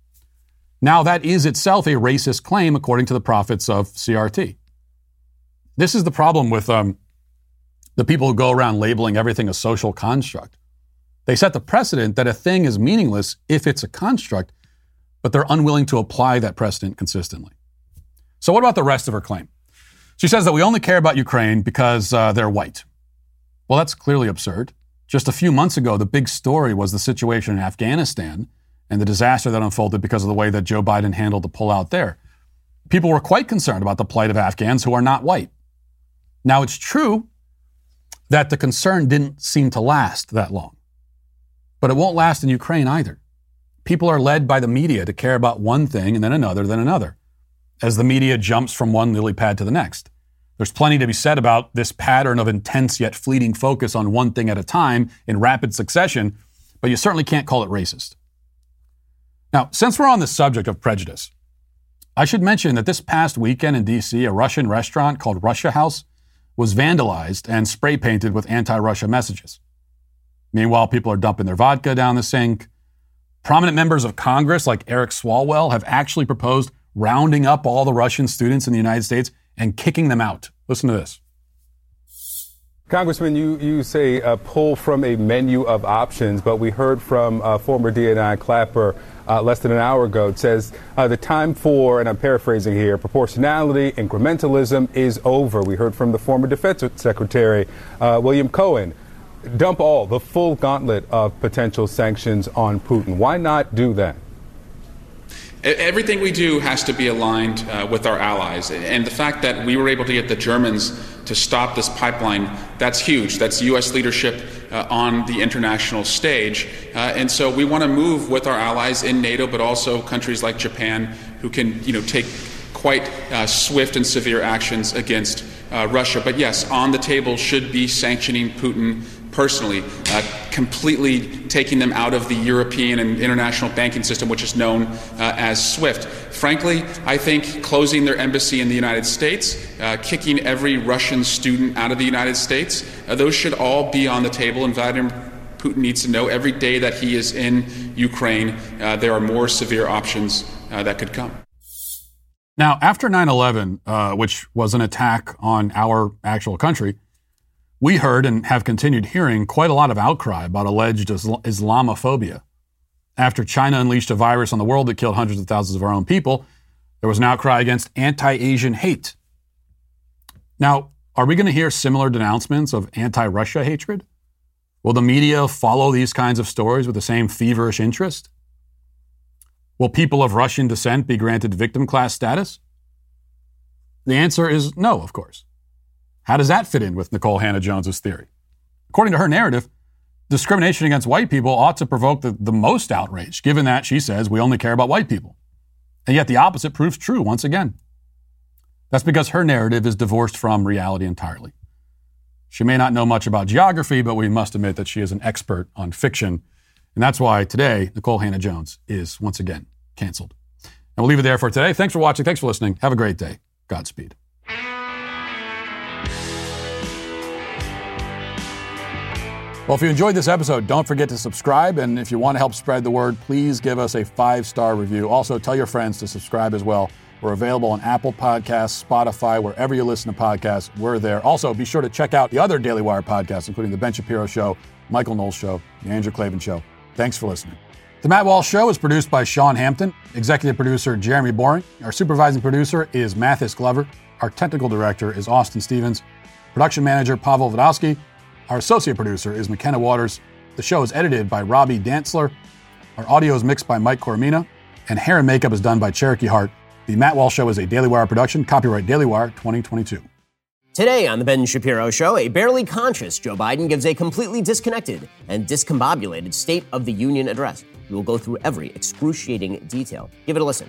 Now that is itself a racist claim according to the prophets of C R T. This is the problem with um, the people who go around labeling everything a social construct. They set the precedent that a thing is meaningless if it's a construct, but they're unwilling to apply that precedent consistently. So what about the rest of her claim? She says that we only care about Ukraine because uh, they're white. Well, that's clearly absurd. Just a few months ago, the big story was the situation in Afghanistan and the disaster that unfolded because of the way that Joe Biden handled the pullout there. People were quite concerned about the plight of Afghans who are not white. Now, it's true that the concern didn't seem to last that long, but it won't last in Ukraine either. People are led by the media to care about one thing and then another, then another, as the media jumps from one lily pad to the next. There's plenty to be said about this pattern of intense yet fleeting focus on one thing at a time in rapid succession, but you certainly can't call it racist. Now, since we're on the subject of prejudice, I should mention that this past weekend in D C, a Russian restaurant called Russia House was vandalized and spray painted with anti-Russia messages. Meanwhile, people are dumping their vodka down the sink. Prominent members of Congress like Eric Swalwell have actually proposed rounding up all the Russian students in the United States and kicking them out. Listen to this. Congressman, you, you say uh, pull from a menu of options, but we heard from uh, former D N I Clapper uh, less than an hour ago. It says uh, the time for, and I'm paraphrasing here, proportionality, incrementalism is over. We heard from the former Defense Secretary, uh, William Cohen. Dump all, the full gauntlet of potential sanctions on Putin. Why not do that? Everything we do has to be aligned uh, with our allies. And the fact that we were able to get the Germans to stop this pipeline, that's huge. That's U S leadership uh, on the international stage. Uh, and so we want to move with our allies in NATO, but also countries like Japan who can, you know, take quite uh, swift and severe actions against uh, Russia. But yes, on the table should be sanctioning Putin personally, uh, completely taking them out of the European and international banking system, which is known uh, as SWIFT. Frankly, I think closing their embassy in the United States, uh, kicking every Russian student out of the United States, uh, those should all be on the table. And Vladimir Putin needs to know every day that he is in Ukraine, uh, there are more severe options uh, that could come. Now, after nine eleven, uh, which was an attack on our actual country, we heard and have continued hearing quite a lot of outcry about alleged Islam- Islamophobia. After China unleashed a virus on the world that killed hundreds of thousands of our own people, there was an outcry against anti-Asian hate. Now, are we going to hear similar denouncements of anti-Russia hatred? Will the media follow these kinds of stories with the same feverish interest? Will people of Russian descent be granted victim class status? The answer is no, of course. How does that fit in with Nikole Hannah-Jones's theory? According to her narrative, discrimination against white people ought to provoke the, the most outrage, given that she says we only care about white people. And yet the opposite proves true once again. That's because her narrative is divorced from reality entirely. She may not know much about geography, but we must admit that she is an expert on fiction. And that's why today, Nikole Hannah-Jones is once again canceled. And we'll leave it there for today. Thanks for watching. Thanks for listening. Have a great day. Godspeed. Well, if you enjoyed this episode, don't forget to subscribe. And if you want to help spread the word, please give us a five-star review. Also, tell your friends to subscribe as well. We're available on Apple Podcasts, Spotify, wherever you listen to podcasts, we're there. Also, be sure to check out the other Daily Wire podcasts, including The Ben Shapiro Show, Michael Knowles Show, The Andrew Klavan Show. Thanks for listening. The Matt Walsh Show is produced by Sean Hampton, executive producer Jeremy Boring. Our supervising producer is Mathis Glover. Our technical director is Austin Stevens. Production manager Pavel Vodowski. Our associate producer is McKenna Waters. The show is edited by Robbie Dantzler. Our audio is mixed by Mike Coromina. And hair and makeup is done by Cherokee Hart. The Matt Walsh Show is a Daily Wire production. Copyright Daily Wire twenty twenty-two. Today on The Ben Shapiro Show, a barely conscious Joe Biden gives a completely disconnected and discombobulated State of the Union address. We will go through every excruciating detail. Give it a listen.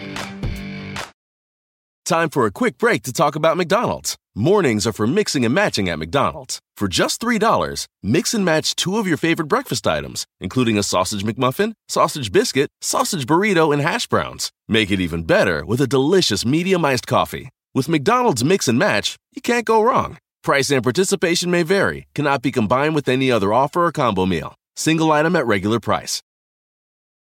Time for a quick break to talk about McDonald's. Mornings are for mixing and matching at McDonald's. For just three dollars, mix and match two of your favorite breakfast items, including a sausage McMuffin, sausage biscuit, sausage burrito, and hash browns. Make it even better with a delicious medium iced coffee. With McDonald's Mix and Match, you can't go wrong. Price and participation may vary, cannot be combined with any other offer or combo meal. Single item at regular price.